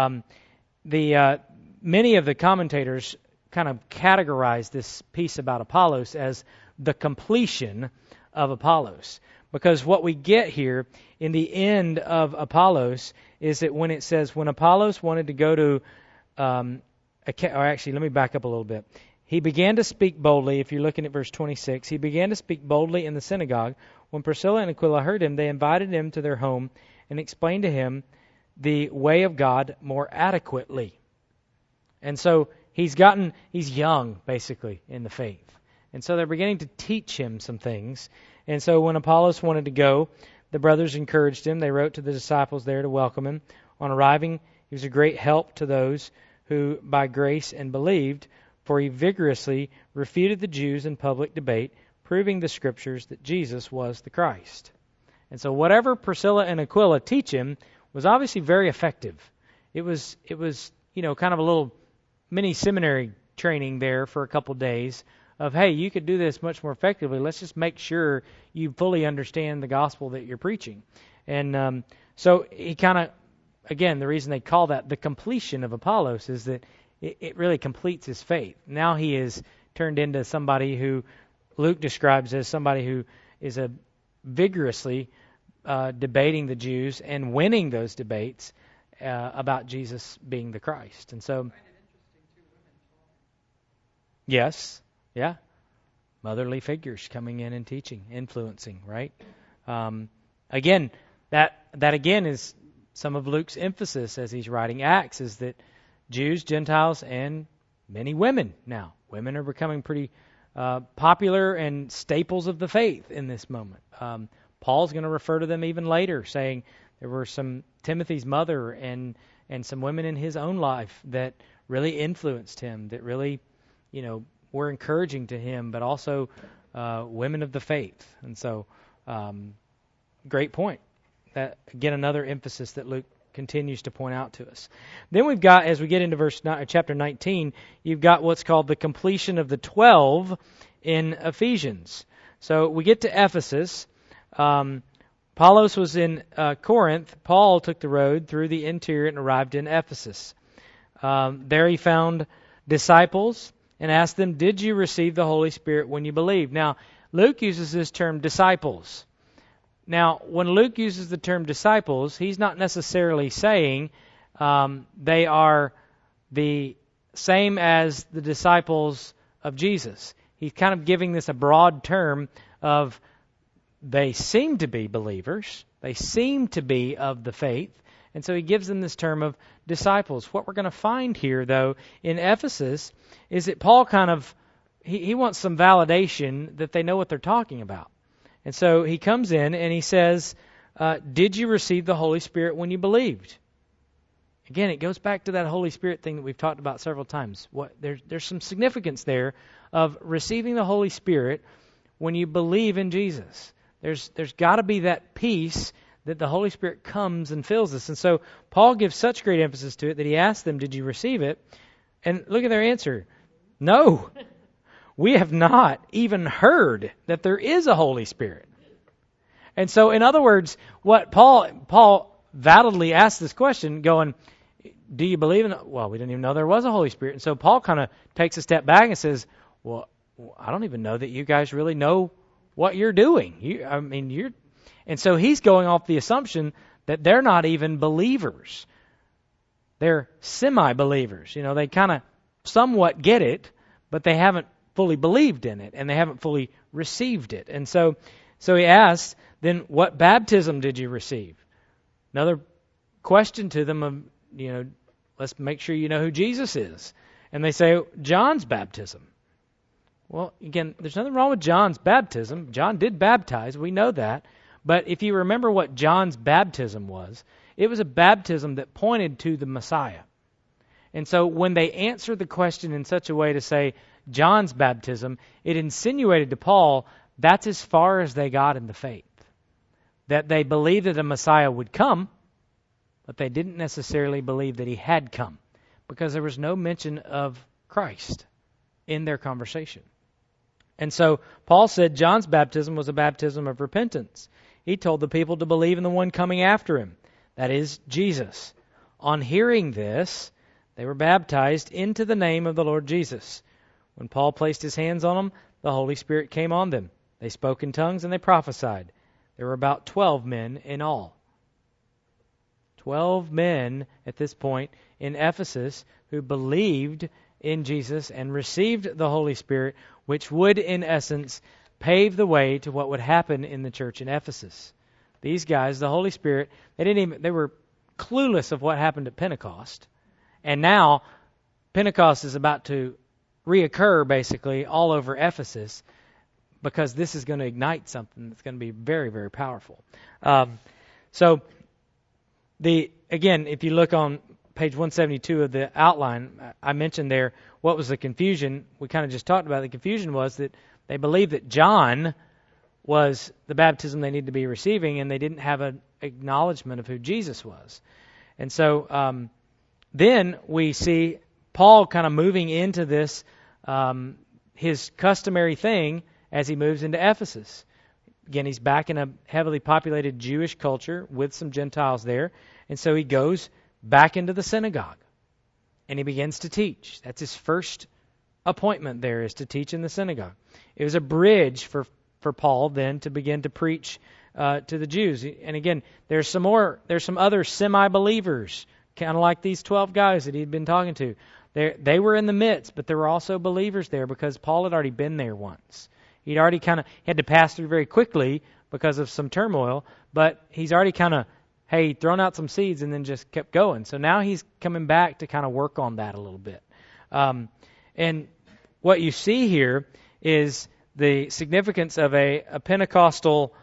many of the commentators kind of categorize this piece about Apollos as the completion of Apollos. Because what we get here in the end of Apollos is that when it says, when Apollos wanted to go to, or actually, let me back up a little bit. he began to speak boldly. If you're looking at verse 26, he began to speak boldly in the synagogue. When Priscilla and Aquila heard him, they invited him to their home and explained to him the way of God more adequately. And so he's young, basically, in the faith. And so they're beginning to teach him some things. And so when Apollos wanted to go, the brothers encouraged him. They wrote to the disciples there to welcome him. On arriving, he was a great help to those who by grace and believed, for he vigorously refuted the Jews in public debate, proving the Scriptures that Jesus was the Christ. And so whatever Priscilla and Aquila teach him was obviously very effective. It was kind of a little mini seminary training there for a couple days of, hey, you could do this much more effectively. Let's just make sure you fully understand the gospel that you're preaching. And so he kind of, again, the reason they call that the completion of Apollos is that it really completes his faith. Now he is turned into somebody who Luke describes as somebody who is vigorously debating the Jews and winning those debates about Jesus being the Christ. And so, yes, yeah, motherly figures coming in and teaching, influencing, right? Again, that again is some of Luke's emphasis as he's writing Acts, is that Jews, Gentiles, and many women now. Women are becoming pretty popular and staples of the faith in this moment. Paul's going to refer to them even later, saying there were some Timothy's mother and some women in his own life that really influenced him, that really, were encouraging to him, but also women of the faith. And so, great point. That, again, another emphasis that Luke continues to point out to us. Then we've got, as we get into chapter 19, you've got what's called the completion of the 12 in Ephesians. So we get to Ephesus. Apollos was in Corinth. Paul took the road through the interior and arrived in Ephesus. There he found disciples and asked them, "Did you receive the Holy Spirit when you believed?" Now, Luke uses this term disciples. Now, when Luke uses the term disciples, he's not necessarily saying they are the same as the disciples of Jesus. He's kind of giving this a broad term of they seem to be believers, they seem to be of the faith, and so he gives them this term of disciples. What we're going to find here, though, in Ephesus is that Paul he wants some validation that they know what they're talking about. And so he comes in and he says, did you receive the Holy Spirit when you believed? Again, it goes back to that Holy Spirit thing that we've talked about several times. There's some significance there of receiving the Holy Spirit when you believe in Jesus. There's got to be that peace that the Holy Spirit comes and fills us. And so Paul gives such great emphasis to it that he asks them, did you receive it? And look at their answer. No. We have not even heard that there is a Holy Spirit. And so, in other words, what Paul validly asked this question, going, do you believe in it? Well, we didn't even know there was a Holy Spirit. And so Paul kind of takes a step back and says, well, I don't even know that you guys really know what you're doing. And so he's going off the assumption that they're not even believers. They're semi-believers. They kind of somewhat get it, but they haven't fully believed in it, and they haven't fully received it. And so he asks, then what baptism did you receive? Another question to them of, let's make sure you know who Jesus is. And they say, John's baptism. Well, again, there's nothing wrong with John's baptism. John did baptize, we know that. But if you remember what John's baptism was, it was a baptism that pointed to the Messiah. And so when they answered the question in such a way to say John's baptism, it insinuated to Paul that's as far as they got in the faith. That they believed that a Messiah would come, but they didn't necessarily believe that he had come, because there was no mention of Christ in their conversation. And so Paul said John's baptism was a baptism of repentance. He told the people to believe in the one coming after him, that is, Jesus. On hearing this, they were baptized into the name of the Lord Jesus. When Paul placed his hands on them, the Holy Spirit came on them. They spoke in tongues and they prophesied. There were about 12 men in all. 12 men at this point in Ephesus who believed in Jesus and received the Holy Spirit, which would, in essence, pave the way to what would happen in the church in Ephesus. These guys, the Holy Spirit, they were clueless of what happened at Pentecost. And now Pentecost is about to reoccur basically all over Ephesus, because this is going to ignite something that's going to be very, very powerful. Again, if you look on page 172 of the outline, I mentioned there what was the confusion. We kind of just talked about the confusion was that they believed that John was the baptism they needed to be receiving, and they didn't have an acknowledgement of who Jesus was. And so then we see Paul kind of moving into this, his customary thing as he moves into Ephesus. Again, he's back in a heavily populated Jewish culture with some Gentiles there. And so he goes back into the synagogue and he begins to teach. That's his first appointment there, is to teach in the synagogue. It was a bridge for Paul then to begin to preach to the Jews. And again, there's some other semi-believers, kind of like these 12 guys that he'd been talking to. They were in the midst, but there were also believers there because Paul had already been there once. He'd already had to pass through very quickly because of some turmoil, but he's already thrown out some seeds and then just kept going. So now he's coming back to kind of work on that a little bit. And what you see here is the significance of a Pentecost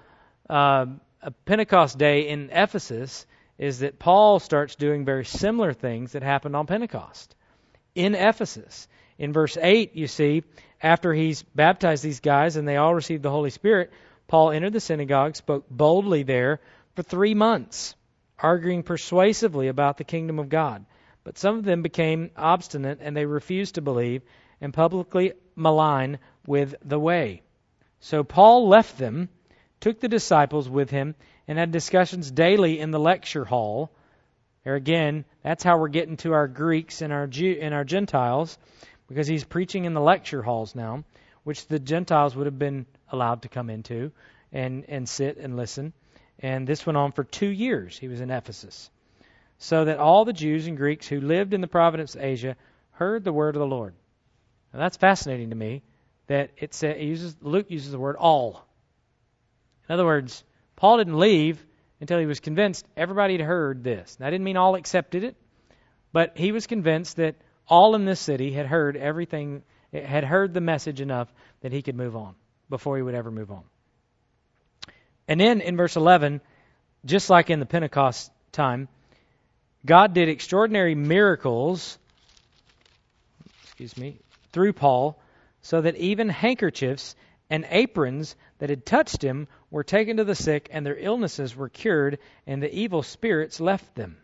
day in Ephesus is that Paul starts doing very similar things that happened on Pentecost in Ephesus. In verse 8, you see, after he's baptized these guys and they all received the Holy Spirit, Paul entered the synagogue, spoke boldly there for 3 months, arguing persuasively about the kingdom of God. But some of them became obstinate, and they refused to believe, and publicly malign with the way. So Paul left them, took the disciples with him, and had discussions daily in the lecture hall. There again, that's how we're getting to our Greeks and our Gentiles, because he's preaching in the lecture halls now, which the Gentiles would have been allowed to come into and sit and listen. And this went on for 2 years. He was in Ephesus. So that all the Jews and Greeks who lived in the province of Asia heard the word of the Lord. Now that's fascinating to me, that Luke uses the word all. In other words, Paul didn't leave until he was convinced everybody had heard this. That didn't mean all accepted it, but he was convinced that all in this city had heard everything, had heard the message enough that he could move on before he would ever move on. And then in verse 11, just like in the Pentecost time, God did extraordinary miracles, through Paul, so that even handkerchiefs and aprons that had touched him were taken to the sick, and their illnesses were cured, and the evil spirits left them.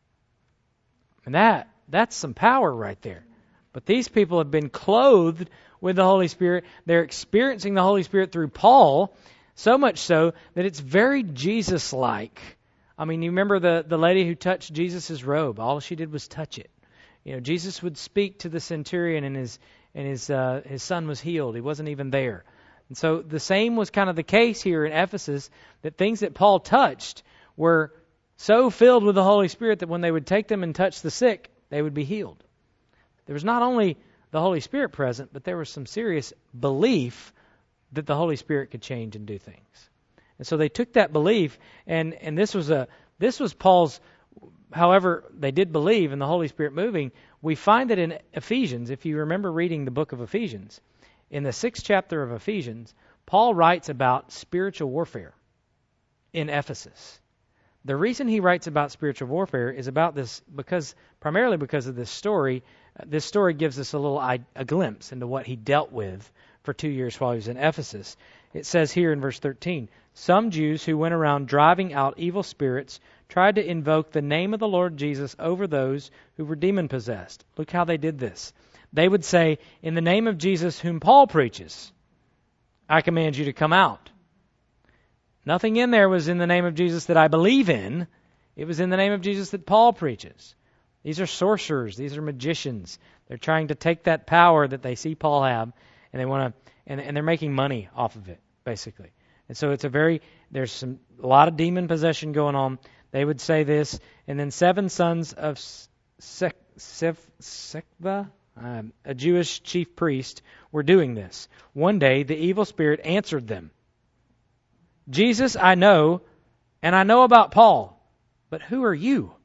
And that's some power right there. But these people have been clothed with the Holy Spirit. They're experiencing the Holy Spirit through Paul, so much so that it's very Jesus-like. I mean, you remember the lady who touched Jesus' robe. All she did was touch it. Jesus would speak to the centurion, and his son was healed. He wasn't even there. And so the same was kind of the case here in Ephesus, that things that Paul touched were so filled with the Holy Spirit that when they would take them and touch the sick, they would be healed. There was not only the Holy Spirit present, but there was some serious belief that the Holy Spirit could change and do things. And so they took that belief, and this was Paul's. However, they did believe in the Holy Spirit moving. We find that in Ephesians, if you remember reading the book of Ephesians, in the 6th chapter of Ephesians, Paul writes about spiritual warfare in Ephesus. The reason he writes about spiritual warfare is about this primarily because of this story. This story gives us a glimpse into what he dealt with for 2 years while he was in Ephesus. It says here in verse 13, some Jews who went around driving out evil spirits tried to invoke the name of the Lord Jesus over those who were demon-possessed. Look how they did this. They would say, in the name of Jesus whom Paul preaches, I command you to come out. Nothing in there was in the name of Jesus that I believe in. It was in the name of Jesus that Paul preaches. These are sorcerers. These are magicians. They're trying to take that power that they see Paul have, and they want to, and they're making money off of it, basically. And so there's a lot of demon possession going on. They would say this, and then 7 sons of Sekva, a Jewish chief priest, were doing this. One day, the evil spirit answered them. Jesus, I know, and I know about Paul, but who are you?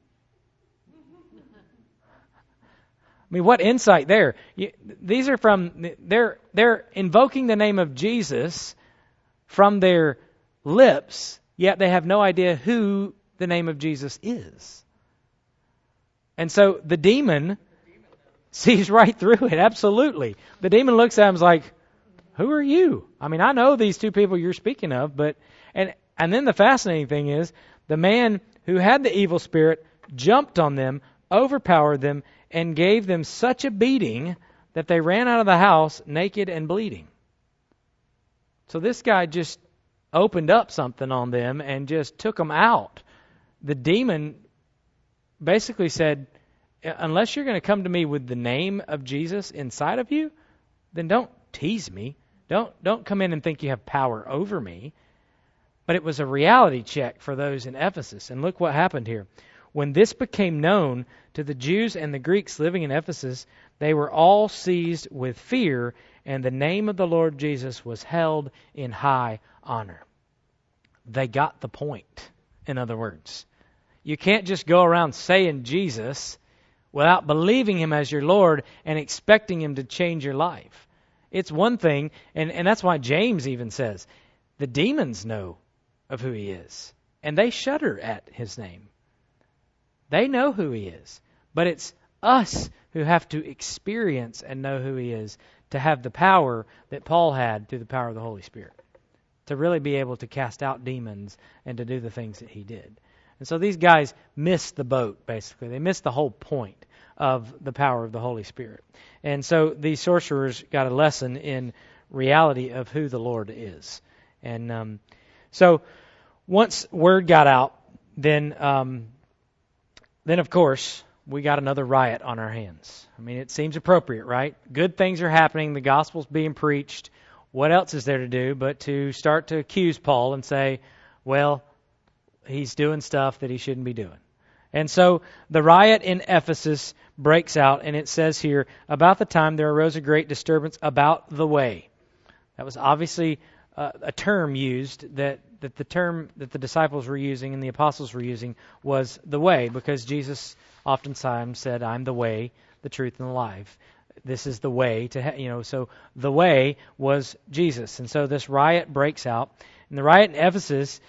I mean, what insight there. These are they're invoking the name of Jesus from their lips, yet they have no idea who the name of Jesus is. And so the demon sees right through it, absolutely. The demon looks at him and is like, who are you? I mean, I know these two people you're speaking of, but and then the fascinating thing is, the man who had the evil spirit jumped on them, overpowered them, and gave them such a beating that they ran out of the house naked and bleeding. So this guy just opened up something on them and just took them out. The demon basically said, unless you're going to come to me with the name of Jesus inside of you, then don't tease me. Don't come in and think you have power over me. But it was a reality check for those in Ephesus. And look what happened here. When this became known to the Jews and the Greeks living in Ephesus, they were all seized with fear, and the name of the Lord Jesus was held in high honor. They got the point, in other words. You can't just go around saying Jesus without believing Him as your Lord and expecting Him to change your life. It's one thing, and that's why James even says, the demons know of who He is, and they shudder at His name. They know who He is, but it's us who have to experience and know who He is to have the power that Paul had through the power of the Holy Spirit, to really be able to cast out demons and to do the things that he did. And so these guys missed the boat, basically. They missed the whole point of the power of the Holy Spirit. And so these sorcerers got a lesson in reality of who the Lord is. And so once word got out, then of course we got another riot on our hands. I mean, it seems appropriate, right? Good things are happening. The gospel's being preached. What else is there to do but to start to accuse Paul and say, well, he's doing stuff that he shouldn't be doing. And so the riot in Ephesus breaks out, and it says here, about the time there arose a great disturbance about the way. That was obviously a term used that the term that the disciples were using and the apostles were using was the way, because Jesus oftentimes said, I'm the way, the truth, and the life. This is the way to, so the way was Jesus. And so this riot breaks out. And the riot in Ephesus,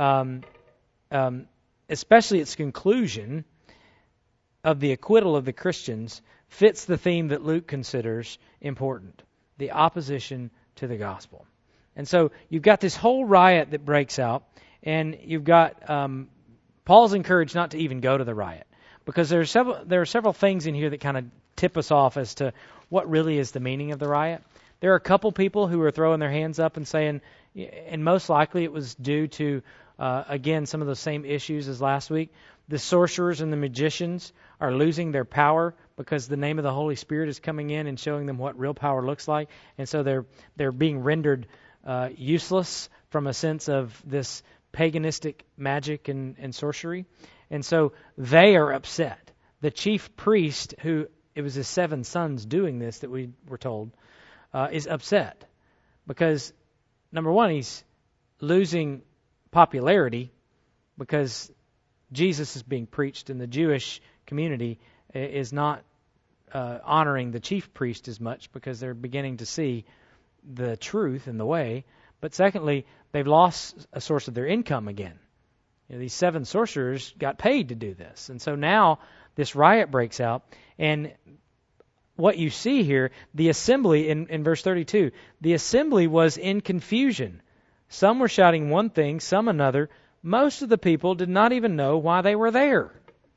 especially its conclusion of the acquittal of the Christians, fits the theme that Luke considers important, the opposition to the gospel. And so you've got this whole riot that breaks out, and you've got Paul's encouraged not to even go to the riot, because there are several things in here that kind of tip us off as to what really is the meaning of the riot. There are a couple people who are throwing their hands up and saying, and most likely it was due to, again, some of the same issues as last week. The sorcerers and the magicians are losing their power because the name of the Holy Spirit is coming in and showing them what real power looks like. And so they're being rendered useless from a sense of this paganistic magic and sorcery. And so they are upset. The chief priest, who it was his 7 sons doing this that we were told, is upset because, number one, he's losing popularity because Jesus is being preached and the Jewish community is not honoring the chief priest as much because they're beginning to see the truth and the way. But secondly, they've lost a source of their income again. These 7 sorcerers got paid to do this. And so now this riot breaks out. And what you see here, the assembly in verse 32, the assembly was in confusion. Some were shouting one thing, some another. Most of the people did not even know why they were there.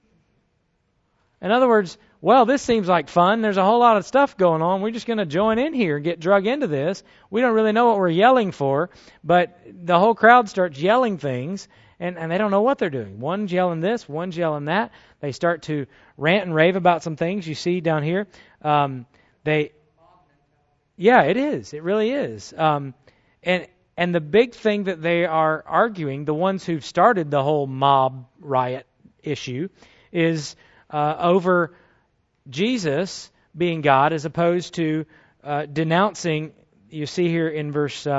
In other words, well, this seems like fun. There's a whole lot of stuff going on. We're just going to join in here and get drug into this. We don't really know what we're yelling for, but the whole crowd starts yelling things, and they don't know what they're doing. One's yelling this, one's yelling that. They start to rant and rave about some things you see down here. Yeah, it is. It really is. And the big thing that they are arguing, the ones who've started the whole mob riot issue, is over Jesus being God, as opposed to denouncing. You see here in verse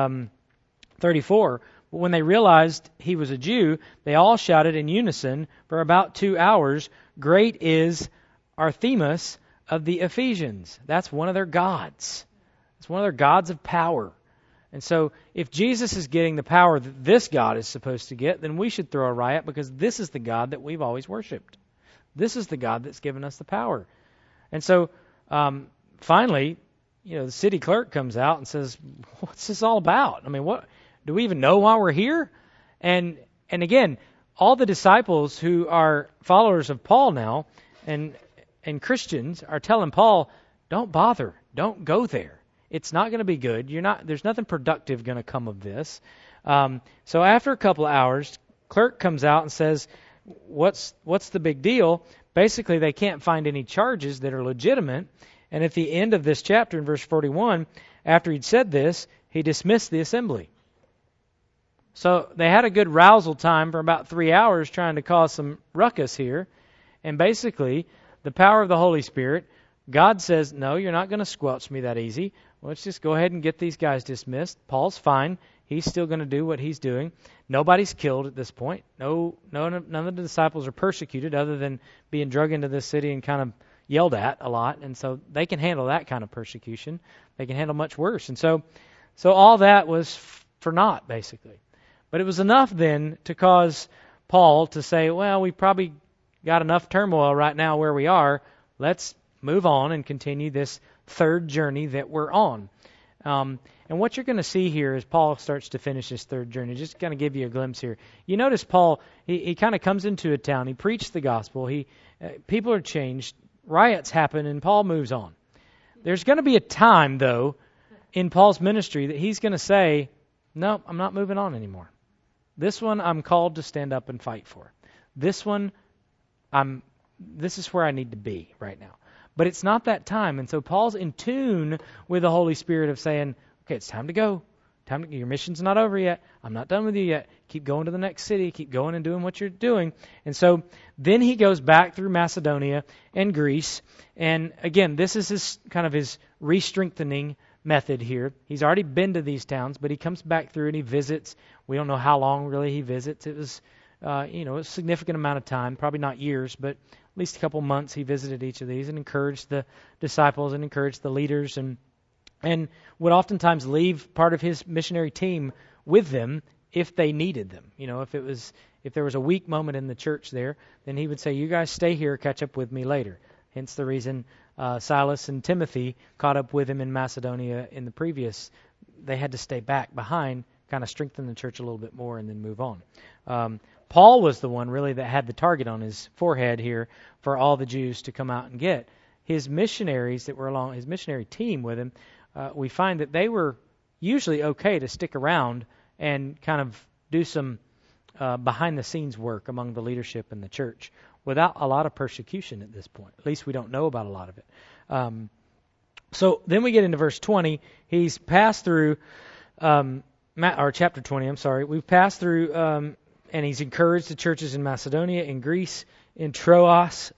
34, when they realized he was a Jew, they all shouted in unison for about 2 hours, "Great is Artemis of the Ephesians." That's one of their gods. It's one of their gods of power. And so if Jesus is getting the power that this God is supposed to get, then we should throw a riot, because this is the God that we've always worshipped. This is the God that's given us the power. And so finally, the city clerk comes out and says, "What's this all about? I mean, what do we even know why we're here?" And again, all the disciples who are followers of Paul now and Christians are telling Paul, "Don't bother. Don't go there. It's not going to be good. There's nothing productive going to come of this." So after a couple of hours, clerk comes out and says, "What's the big deal?" Basically, they can't find any charges that are legitimate. And at the end of this chapter, in verse 41, after he'd said this, he dismissed the assembly. So they had a good rousal time for about 3 hours trying to cause some ruckus here. And basically, the power of the Holy Spirit, God says, "No, you're not going to squelch me that easy. Let's just go ahead and get these guys dismissed. Paul's fine. He's still going to do what he's doing. Nobody's killed at this point. None of the disciples are persecuted, other than being drug into this city and kind of yelled at a lot. And so they can handle that kind of persecution. They can handle much worse. And so all that was for naught, basically. But it was enough then to cause Paul to say, "Well, we've probably got enough turmoil right now where we are. Let's move on and continue this third journey that we're on." And what you're going to see here as Paul starts to finish his third journey, just kind of give you a glimpse here. You notice Paul, he kind of comes into a town. He preached the gospel. People are changed. Riots happen, and Paul moves on. There's going to be a time, though, in Paul's ministry that he's going to say, "No, I'm not moving on anymore. This one I'm called to stand up and fight for. This one, this is where I need to be right now." But it's not that time. And so Paul's in tune with the Holy Spirit of saying, "Okay, it's time to go. Your mission's not over yet. I'm not done with you yet. Keep going to the next city. Keep going and doing what you're doing." And so then he goes back through Macedonia and Greece. And again, this is his re-strengthening method here. He's already been to these towns, but he comes back through and he visits. We don't know how long really he visits. It was a significant amount of time, probably not years, but at least a couple months he visited each of these and encouraged the disciples and encouraged the leaders, and would oftentimes leave part of his missionary team with them if they needed them. If there was a weak moment in the church there, then he would say, "You guys stay here, catch up with me later." Hence the reason Silas and Timothy caught up with him in Macedonia in the previous. They had to stay back behind, kind of strengthen the church a little bit more, and then move on. Paul was the one really that had the target on his forehead here for all the Jews to come out and get. His missionaries that were along, his missionary team with him, we find that they were usually okay to stick around and kind of do some behind-the-scenes work among the leadership in the church without a lot of persecution at this point. At least we don't know about a lot of it. So then we get into verse 20. He's passed through, or chapter 20, I'm sorry. We've passed through, and he's encouraged the churches in Macedonia, in Greece, in Troas.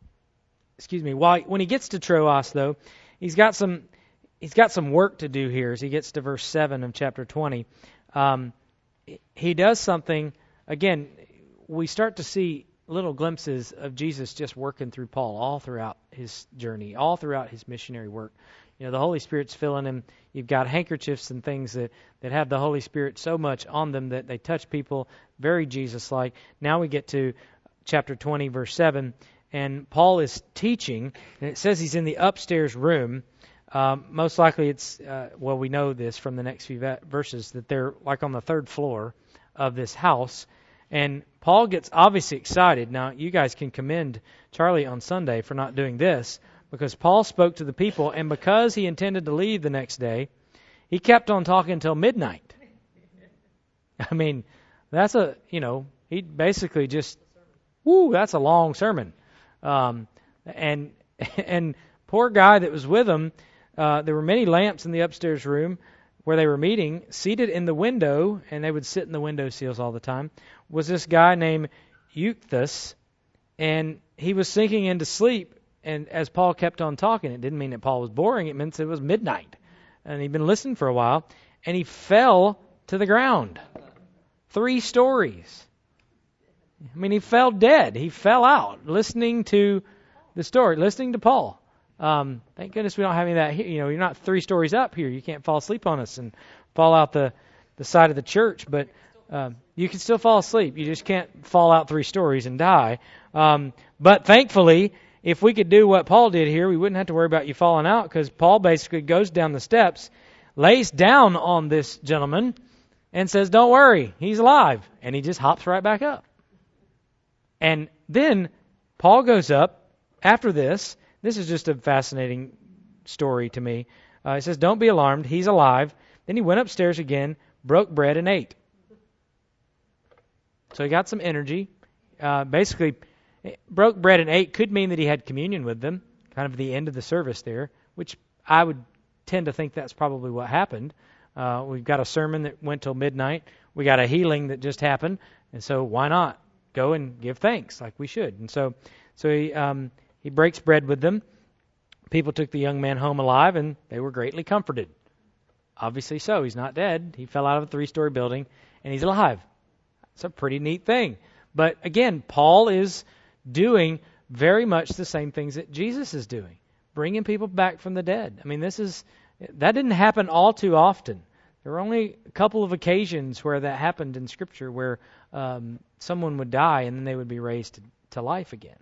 When he gets to Troas, though, he's got some work to do here as he gets to verse 7 of chapter 20. He does something, again, we start to see little glimpses of Jesus just working through Paul all throughout his journey, all throughout his missionary work. The Holy Spirit's filling him. You've got handkerchiefs and things that have the Holy Spirit so much on them that they touch people, very Jesus-like. Now we get to chapter 20, verse 7, and Paul is teaching, and it says he's in the upstairs room. Most likely it's, we know this from the next few verses, that they're like on the third floor of this house. And Paul gets obviously excited. Now, you guys can commend Charlie on Sunday for not doing this, because Paul spoke to the people, and because he intended to leave the next day, he kept on talking until midnight. I mean, he basically just, that's a long sermon. And poor guy that was with him, there were many lamps in the upstairs room where they were meeting. Seated in the window, and they would sit in the window sills all the time, was this guy named Eutychus, and he was sinking into sleep And as Paul kept on talking, it didn't mean that Paul was boring. It meant it was midnight. And he'd been listening for a while, and he fell to the ground. 3 stories. I mean, he fell dead. He fell out listening to the story, listening to Paul. Thank goodness we don't have any of that here. You're not 3 stories up here. You can't fall asleep on us and fall out the side of the church. But you can still fall asleep. You just can't fall out 3 stories and die. But thankfully, if we could do what Paul did here, we wouldn't have to worry about you falling out, because Paul basically goes down the steps, lays down on this gentleman, and says, "Don't worry, he's alive." And he just hops right back up. And then Paul goes up after this. This is just a fascinating story to me. He says, "Don't be alarmed, he's alive." Then he went upstairs again, broke bread, and ate. So he got some energy. Basically, broke bread and ate could mean that he had communion with them, kind of the end of the service there, which I would tend to think that's probably what happened. We've got a sermon that went till midnight. We got a healing that just happened, and so why not go and give thanks like we should? And so he breaks bread with them. People took the young man home alive, and they were greatly comforted. Obviously so. He's not dead. He fell out of a 3-story building, and he's alive. It's a pretty neat thing. But again, Paul is doing very much the same things that Jesus is doing, bringing people back from the dead. I mean, that didn't happen all too often. There were only a couple of occasions where that happened in Scripture, where someone would die and then they would be raised to life again.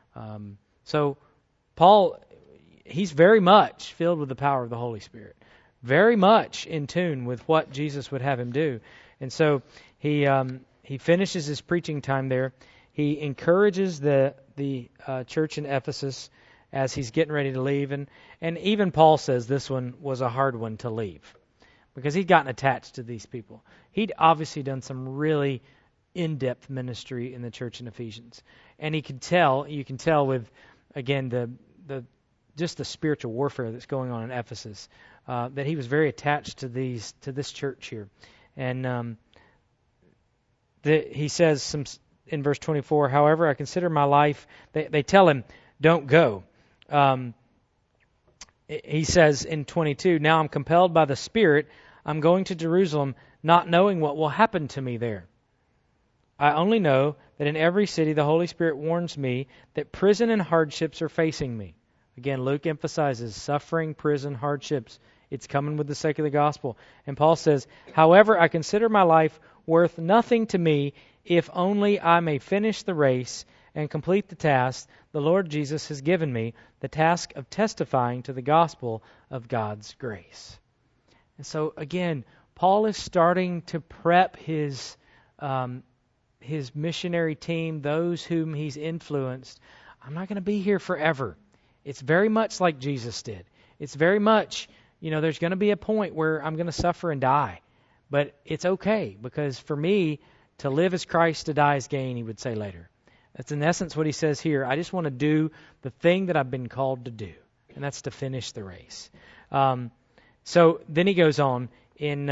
So Paul, he's very much filled with the power of the Holy Spirit, very much in tune with what Jesus would have him do. And so he finishes his preaching time there. He encourages the church in Ephesus as he's getting ready to leave. And even Paul says this one was a hard one to leave, because he'd gotten attached to these people. He'd obviously done some really in-depth ministry in the church in Ephesians. And you can tell with, again, the spiritual warfare that's going on in Ephesus, that he was very attached to this church here. And he says in verse 24, "However, I consider my life," they tell him, "Don't go." He says in 22, "Now I'm compelled by the Spirit. I'm going to Jerusalem, not knowing what will happen to me there. I only know that in every city the Holy Spirit warns me that prison and hardships are facing me." Again, Luke emphasizes suffering, prison, hardships. It's coming with the sake of the gospel. And Paul says, "However, I consider my life worth nothing to me, if only I may finish the race and complete the task the Lord Jesus has given me, the task of testifying to the gospel of God's grace." And so, again, Paul is starting to prep his missionary team, those whom he's influenced. I'm not going to be here forever. It's very much like Jesus did. It's very much, there's going to be a point where I'm going to suffer and die. But it's okay, because for me, to live is Christ, to die is gain, he would say later. That's in essence what he says here. I just want to do the thing that I've been called to do, and that's to finish the race. So then he goes on in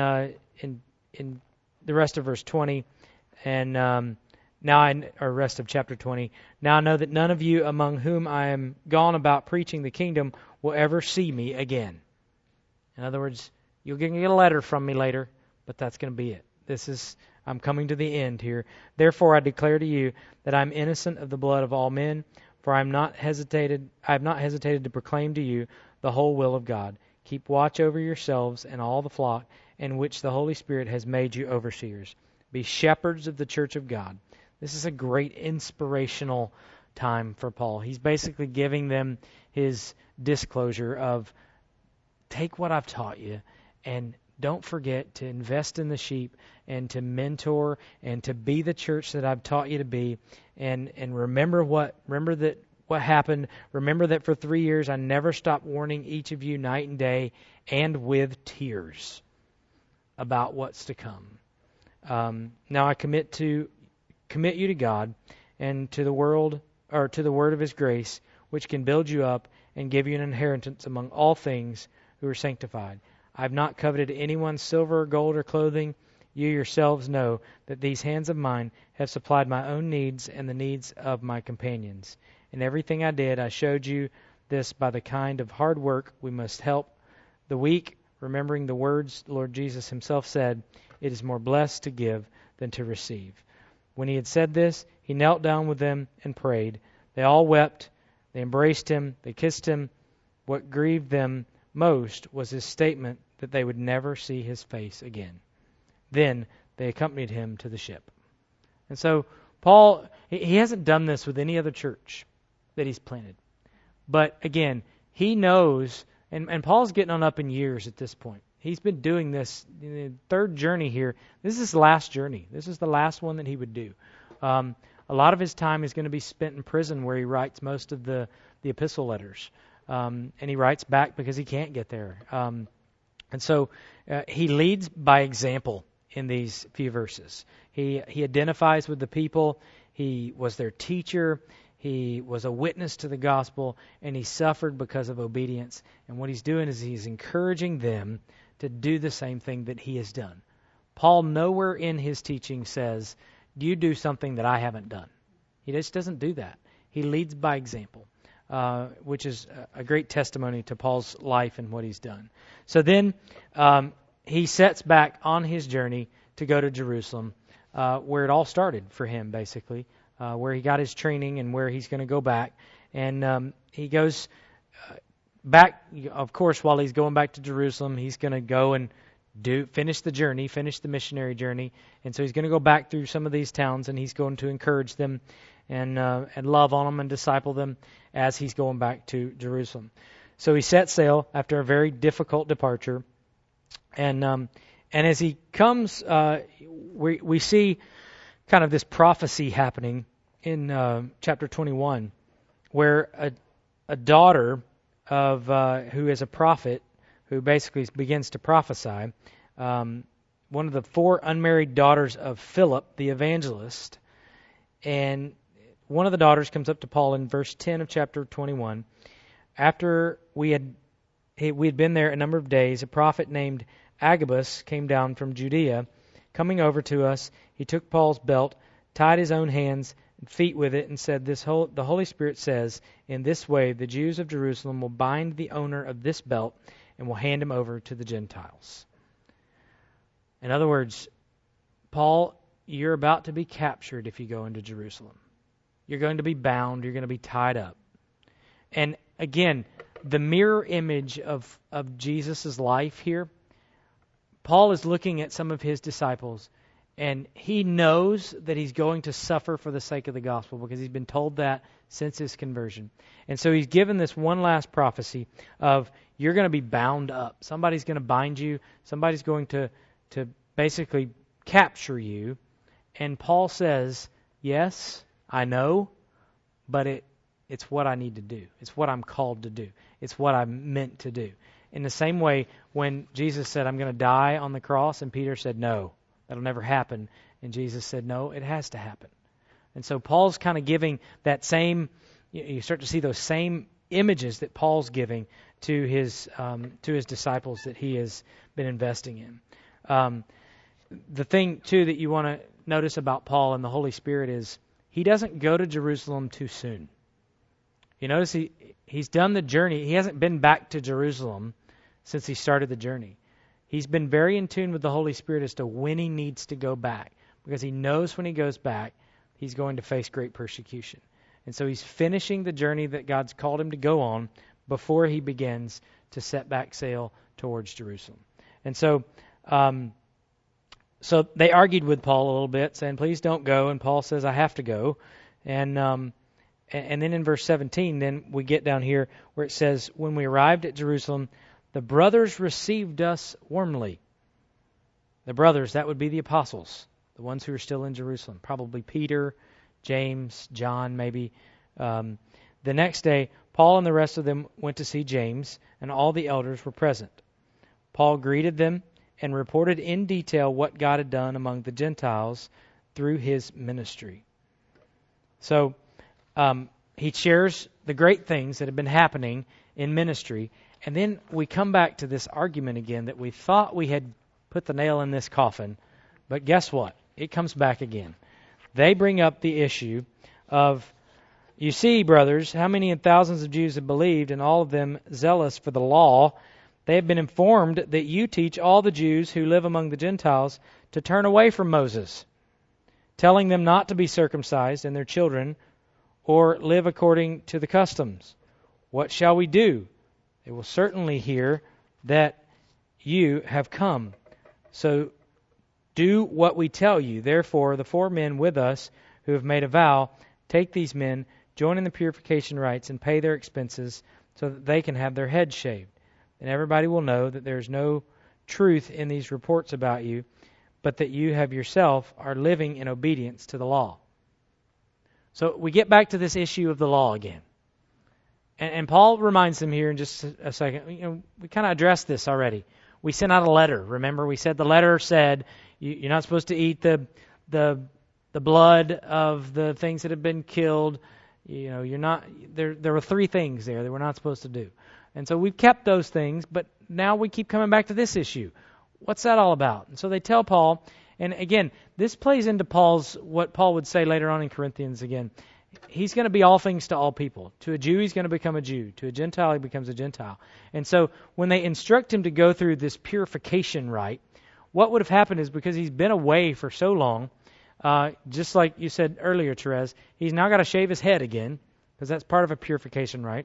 the rest of verse 20, and rest of chapter 20. "Now I know that none of you among whom I am gone about preaching the kingdom will ever see me again." In other words, you'll get a letter from me later, but that's going to be it. I'm coming to the end here. "Therefore I declare to you that I am innocent of the blood of all men, for I have not hesitated to proclaim to you the whole will of God. Keep watch over yourselves and all the flock in which the Holy Spirit has made you overseers. Be shepherds of the church of God." This is a great inspirational time for Paul. He's basically giving them his disclosure of, take what I've taught you and don't forget to invest in the sheep and to mentor and to be the church that I've taught you to be. And remember what happened. Remember that for 3 years I never stopped warning each of you night and day, and with tears, about what's to come. Now I commit you to God and to the word of His grace, which can build you up and give you an inheritance among all things who are sanctified. I have not coveted anyone's silver or gold or clothing. You yourselves know that these hands of mine have supplied my own needs and the needs of my companions. In everything I did, I showed you this by the kind of hard work we must help the weak, remembering the words the Lord Jesus himself said, "It is more blessed to give than to receive." When he had said this, he knelt down with them and prayed. They all wept. They embraced him. They kissed him. What grieved them most was his statement that they would never see his face again. Then they accompanied him to the ship. And so Paul, he hasn't done this with any other church that he's planted. But again, he knows, and Paul's getting on up in years at this point. He's been doing this, third journey here. This is his last journey. This is the last one that he would do. A lot of his time is going to be spent in prison where he writes most of the epistle letters. And he writes back because he can't get there. And so he leads by example in these few verses. He identifies with the people. He was their teacher. He was a witness to the gospel, and he suffered because of obedience. And what he's doing is he's encouraging them to do the same thing that he has done. Paul nowhere in his teaching says, "You do something that I haven't done." He just doesn't do that. He leads by example, which is a great testimony to Paul's life and what he's done. So then he sets back on his journey to go to Jerusalem, where it all started for him, basically, where he got his training and where he's going to go back. And he goes back, of course, while he's going back to Jerusalem, he's going to go and finish the journey, finish the missionary journey. And so he's going to go back through some of these towns, and he's going to encourage them and love on them and disciple them as he's going back to Jerusalem. So he set sail after a very difficult departure. And as he comes, we see kind of this prophecy happening in chapter 21, where a daughter of who is a prophet, who basically begins to prophesy, one of the 4 unmarried daughters of Philip, the evangelist, and one of the daughters comes up to Paul in verse 10 of chapter 21. After we had been there a number of days, a prophet named Agabus came down from Judea. Coming over to us, he took Paul's belt, tied his own hands and feet with it, and said, "The Holy Spirit says, in this way the Jews of Jerusalem will bind the owner of this belt and will hand him over to the Gentiles." In other words, Paul, you're about to be captured if you go into Jerusalem. You're going to be bound. You're going to be tied up. And again, the mirror image of Jesus' life here, Paul is looking at some of his disciples, and he knows that he's going to suffer for the sake of the gospel because he's been told that since his conversion. And so he's given this one last prophecy of you're going to be bound up. Somebody's going to bind you. Somebody's going to basically capture you. And Paul says, yes, I know, but it's what I need to do. It's what I'm called to do. It's what I'm meant to do. In the same way, when Jesus said, "I'm going to die on the cross," and Peter said, "No, that'll never happen." And Jesus said, "No, it has to happen." And so Paul's kind of giving that same, you start to see those same images that Paul's giving to his disciples that he has been investing in. The thing, too, that you want to notice about Paul and the Holy Spirit is he doesn't go to Jerusalem too soon. You notice he's done the journey. He hasn't been back to Jerusalem since he started the journey. He's been very in tune with the Holy Spirit as to when he needs to go back, because he knows when he goes back, he's going to face great persecution. And so he's finishing the journey that God's called him to go on before he begins to set back sail towards Jerusalem. And so they argued with Paul a little bit, saying, "Please don't go." And Paul says, "I have to go." And then in verse 17, then we get down here where it says, "When we arrived at Jerusalem, the brothers received us warmly." The brothers, that would be the apostles, the ones who are still in Jerusalem. Probably Peter, James, John, maybe. The next day, Paul and the rest of them went to see James, and all the elders were present. Paul greeted them and reported in detail what God had done among the Gentiles through his ministry. So he shares the great things that have been happening in ministry. And then we come back to this argument again that we thought we had put the nail in this coffin. But guess what? It comes back again. They bring up the issue of, You see, brothers, how many and thousands of Jews have believed, and all of them zealous for the law. They have been informed that you teach all the Jews who live among the Gentiles to turn away from Moses, telling them not to be circumcised and their children, or live according to the customs. What shall we do? They will certainly hear that you have come. So do what we tell you. Therefore, the 4 men with us who have made a vow, take these men, join in the purification rites, and pay their expenses so that they can have their heads shaved. And everybody will know that there is no truth in these reports about you, but that you have yourself are living in obedience to the law. So we get back to this issue of the law again. And Paul reminds them here in just a second. We kind of addressed this already. We sent out a letter. Remember, we said the letter said you're not supposed to eat the blood of the things that have been killed. You're not. There were 3 things there that we're not supposed to do. And so we've kept those things, but now we keep coming back to this issue. What's that all about? And so they tell Paul, and again, this plays into what Paul would say later on in Corinthians again. He's going to be all things to all people. To a Jew, he's going to become a Jew. To a Gentile, he becomes a Gentile. And so when they instruct him to go through this purification rite, what would have happened is because he's been away for so long, just like you said earlier, Therese, he's now got to shave his head again, because that's part of a purification rite.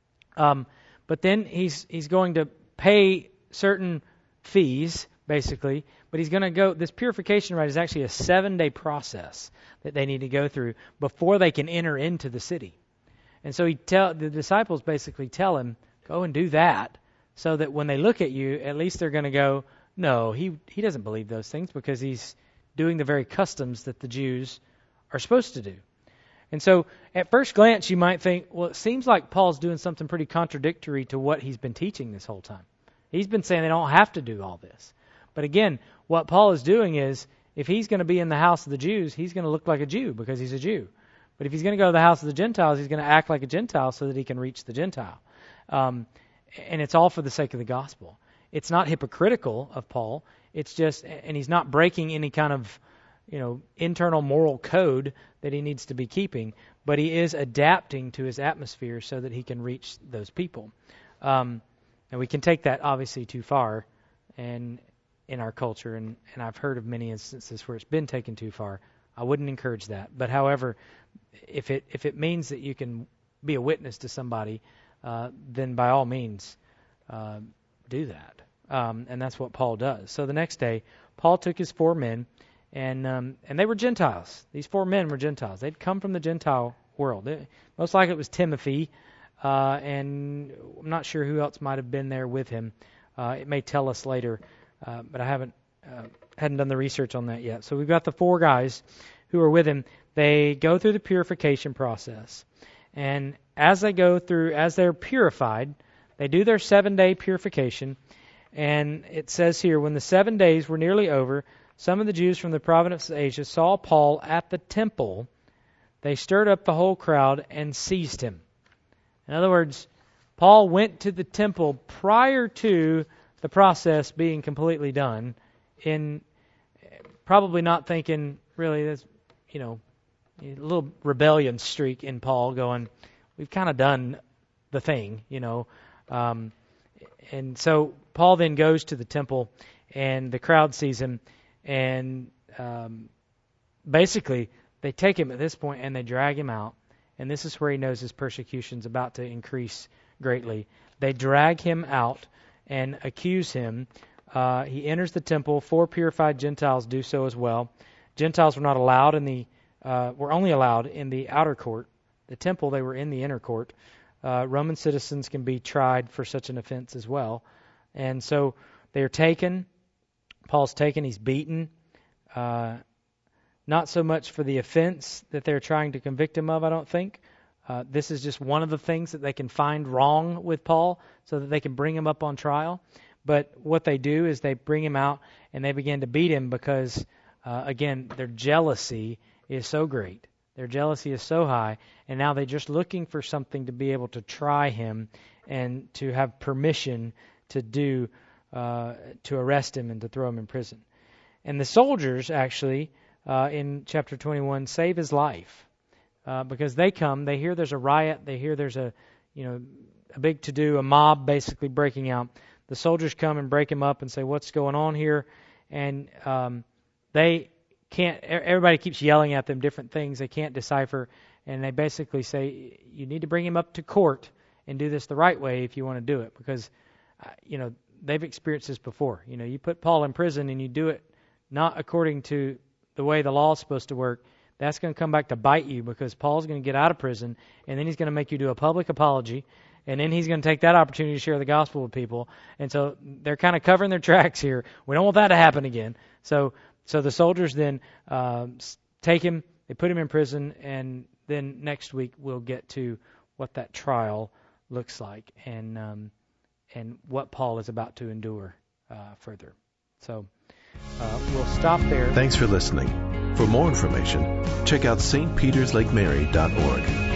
But then he's going to pay certain fees, basically, but he's going to go, this purification rite is actually a 7-day process that they need to go through before they can enter into the city. And so the disciples basically tell him, go and do that, so that when they look at you, at least they're going to go, no, he doesn't believe those things because he's doing the very customs that the Jews are supposed to do. And so at first glance, you might think, well, it seems like Paul's doing something pretty contradictory to what he's been teaching this whole time. He's been saying they don't have to do all this. But again, what Paul is doing is, if he's going to be in the house of the Jews, he's going to look like a Jew because he's a Jew. But if he's going to go to the house of the Gentiles, he's going to act like a Gentile so that he can reach the Gentile. And it's all for the sake of the gospel. It's not hypocritical of Paul. It's just, and he's not breaking any kind of internal moral code that he needs to be keeping, but he is adapting to his atmosphere so that he can reach those people. And we can take that obviously too far, and in our culture, and I've heard of many instances where it's been taken too far. I wouldn't encourage that. But however, if it means that you can be a witness to somebody, then by all means do that. And that's what Paul does. So the next day, Paul took his 4 men, and they were Gentiles. These 4 men were Gentiles. They'd come from the Gentile world. Most likely it was Timothy, and I'm not sure who else might have been there with him. It may tell us later, but I hadn't done the research on that yet. So we've got the 4 guys who are with him. They go through the purification process, and as they're purified, they do their 7-day purification. And it says here, when the 7 days were nearly over, some of the Jews from the province of Asia saw Paul at the temple. They stirred up the whole crowd and seized him. In other words, Paul went to the temple prior to the process being completely done, in probably not thinking, really, there's, a little rebellion streak in Paul going, we've kind of done the thing, and so Paul then goes to the temple, and the crowd sees him, and basically they take him at this point and they drag him out, and this is where he knows his persecution's about to increase greatly. They drag him out and accuse him. He enters the temple. 4 purified Gentiles do so as well. Gentiles were not allowed were only allowed in the outer court. The temple, they were in the inner court. Roman citizens can be tried for such an offense as well. And so they're taken. Paul's taken. He's beaten. Not so much for the offense that they're trying to convict him of, I don't think. This is just one of the things that they can find wrong with Paul so that they can bring him up on trial. But what they do is they bring him out and they begin to beat him because, again, their jealousy is so great. Their jealousy is so high, and now they're just looking for something to be able to try him and to have permission to arrest him and to throw him in prison. And the soldiers actually, in chapter 21, save his life. because they come, they hear there's a riot, they hear there's a big to-do, a mob basically breaking out. The soldiers come and break him up and say, what's going on here? And they can't, everybody keeps yelling at them different things they can't decipher, and they basically say, you need to bring him up to court and do this the right way if you want to do it, because, they've experienced this before. You put Paul in prison and you do it not according to the way the law is supposed to work, that's going to come back to bite you, because Paul's going to get out of prison, and then he's going to make you do a public apology, and then he's going to take that opportunity to share the gospel with people. And so they're kind of covering their tracks here. We don't want that to happen again. So the soldiers then take him, they put him in prison, and then next week we'll get to what that trial looks like and what Paul is about to endure further. So we'll stop there. Thanks for listening. For more information, check out stpeterslakemary.org.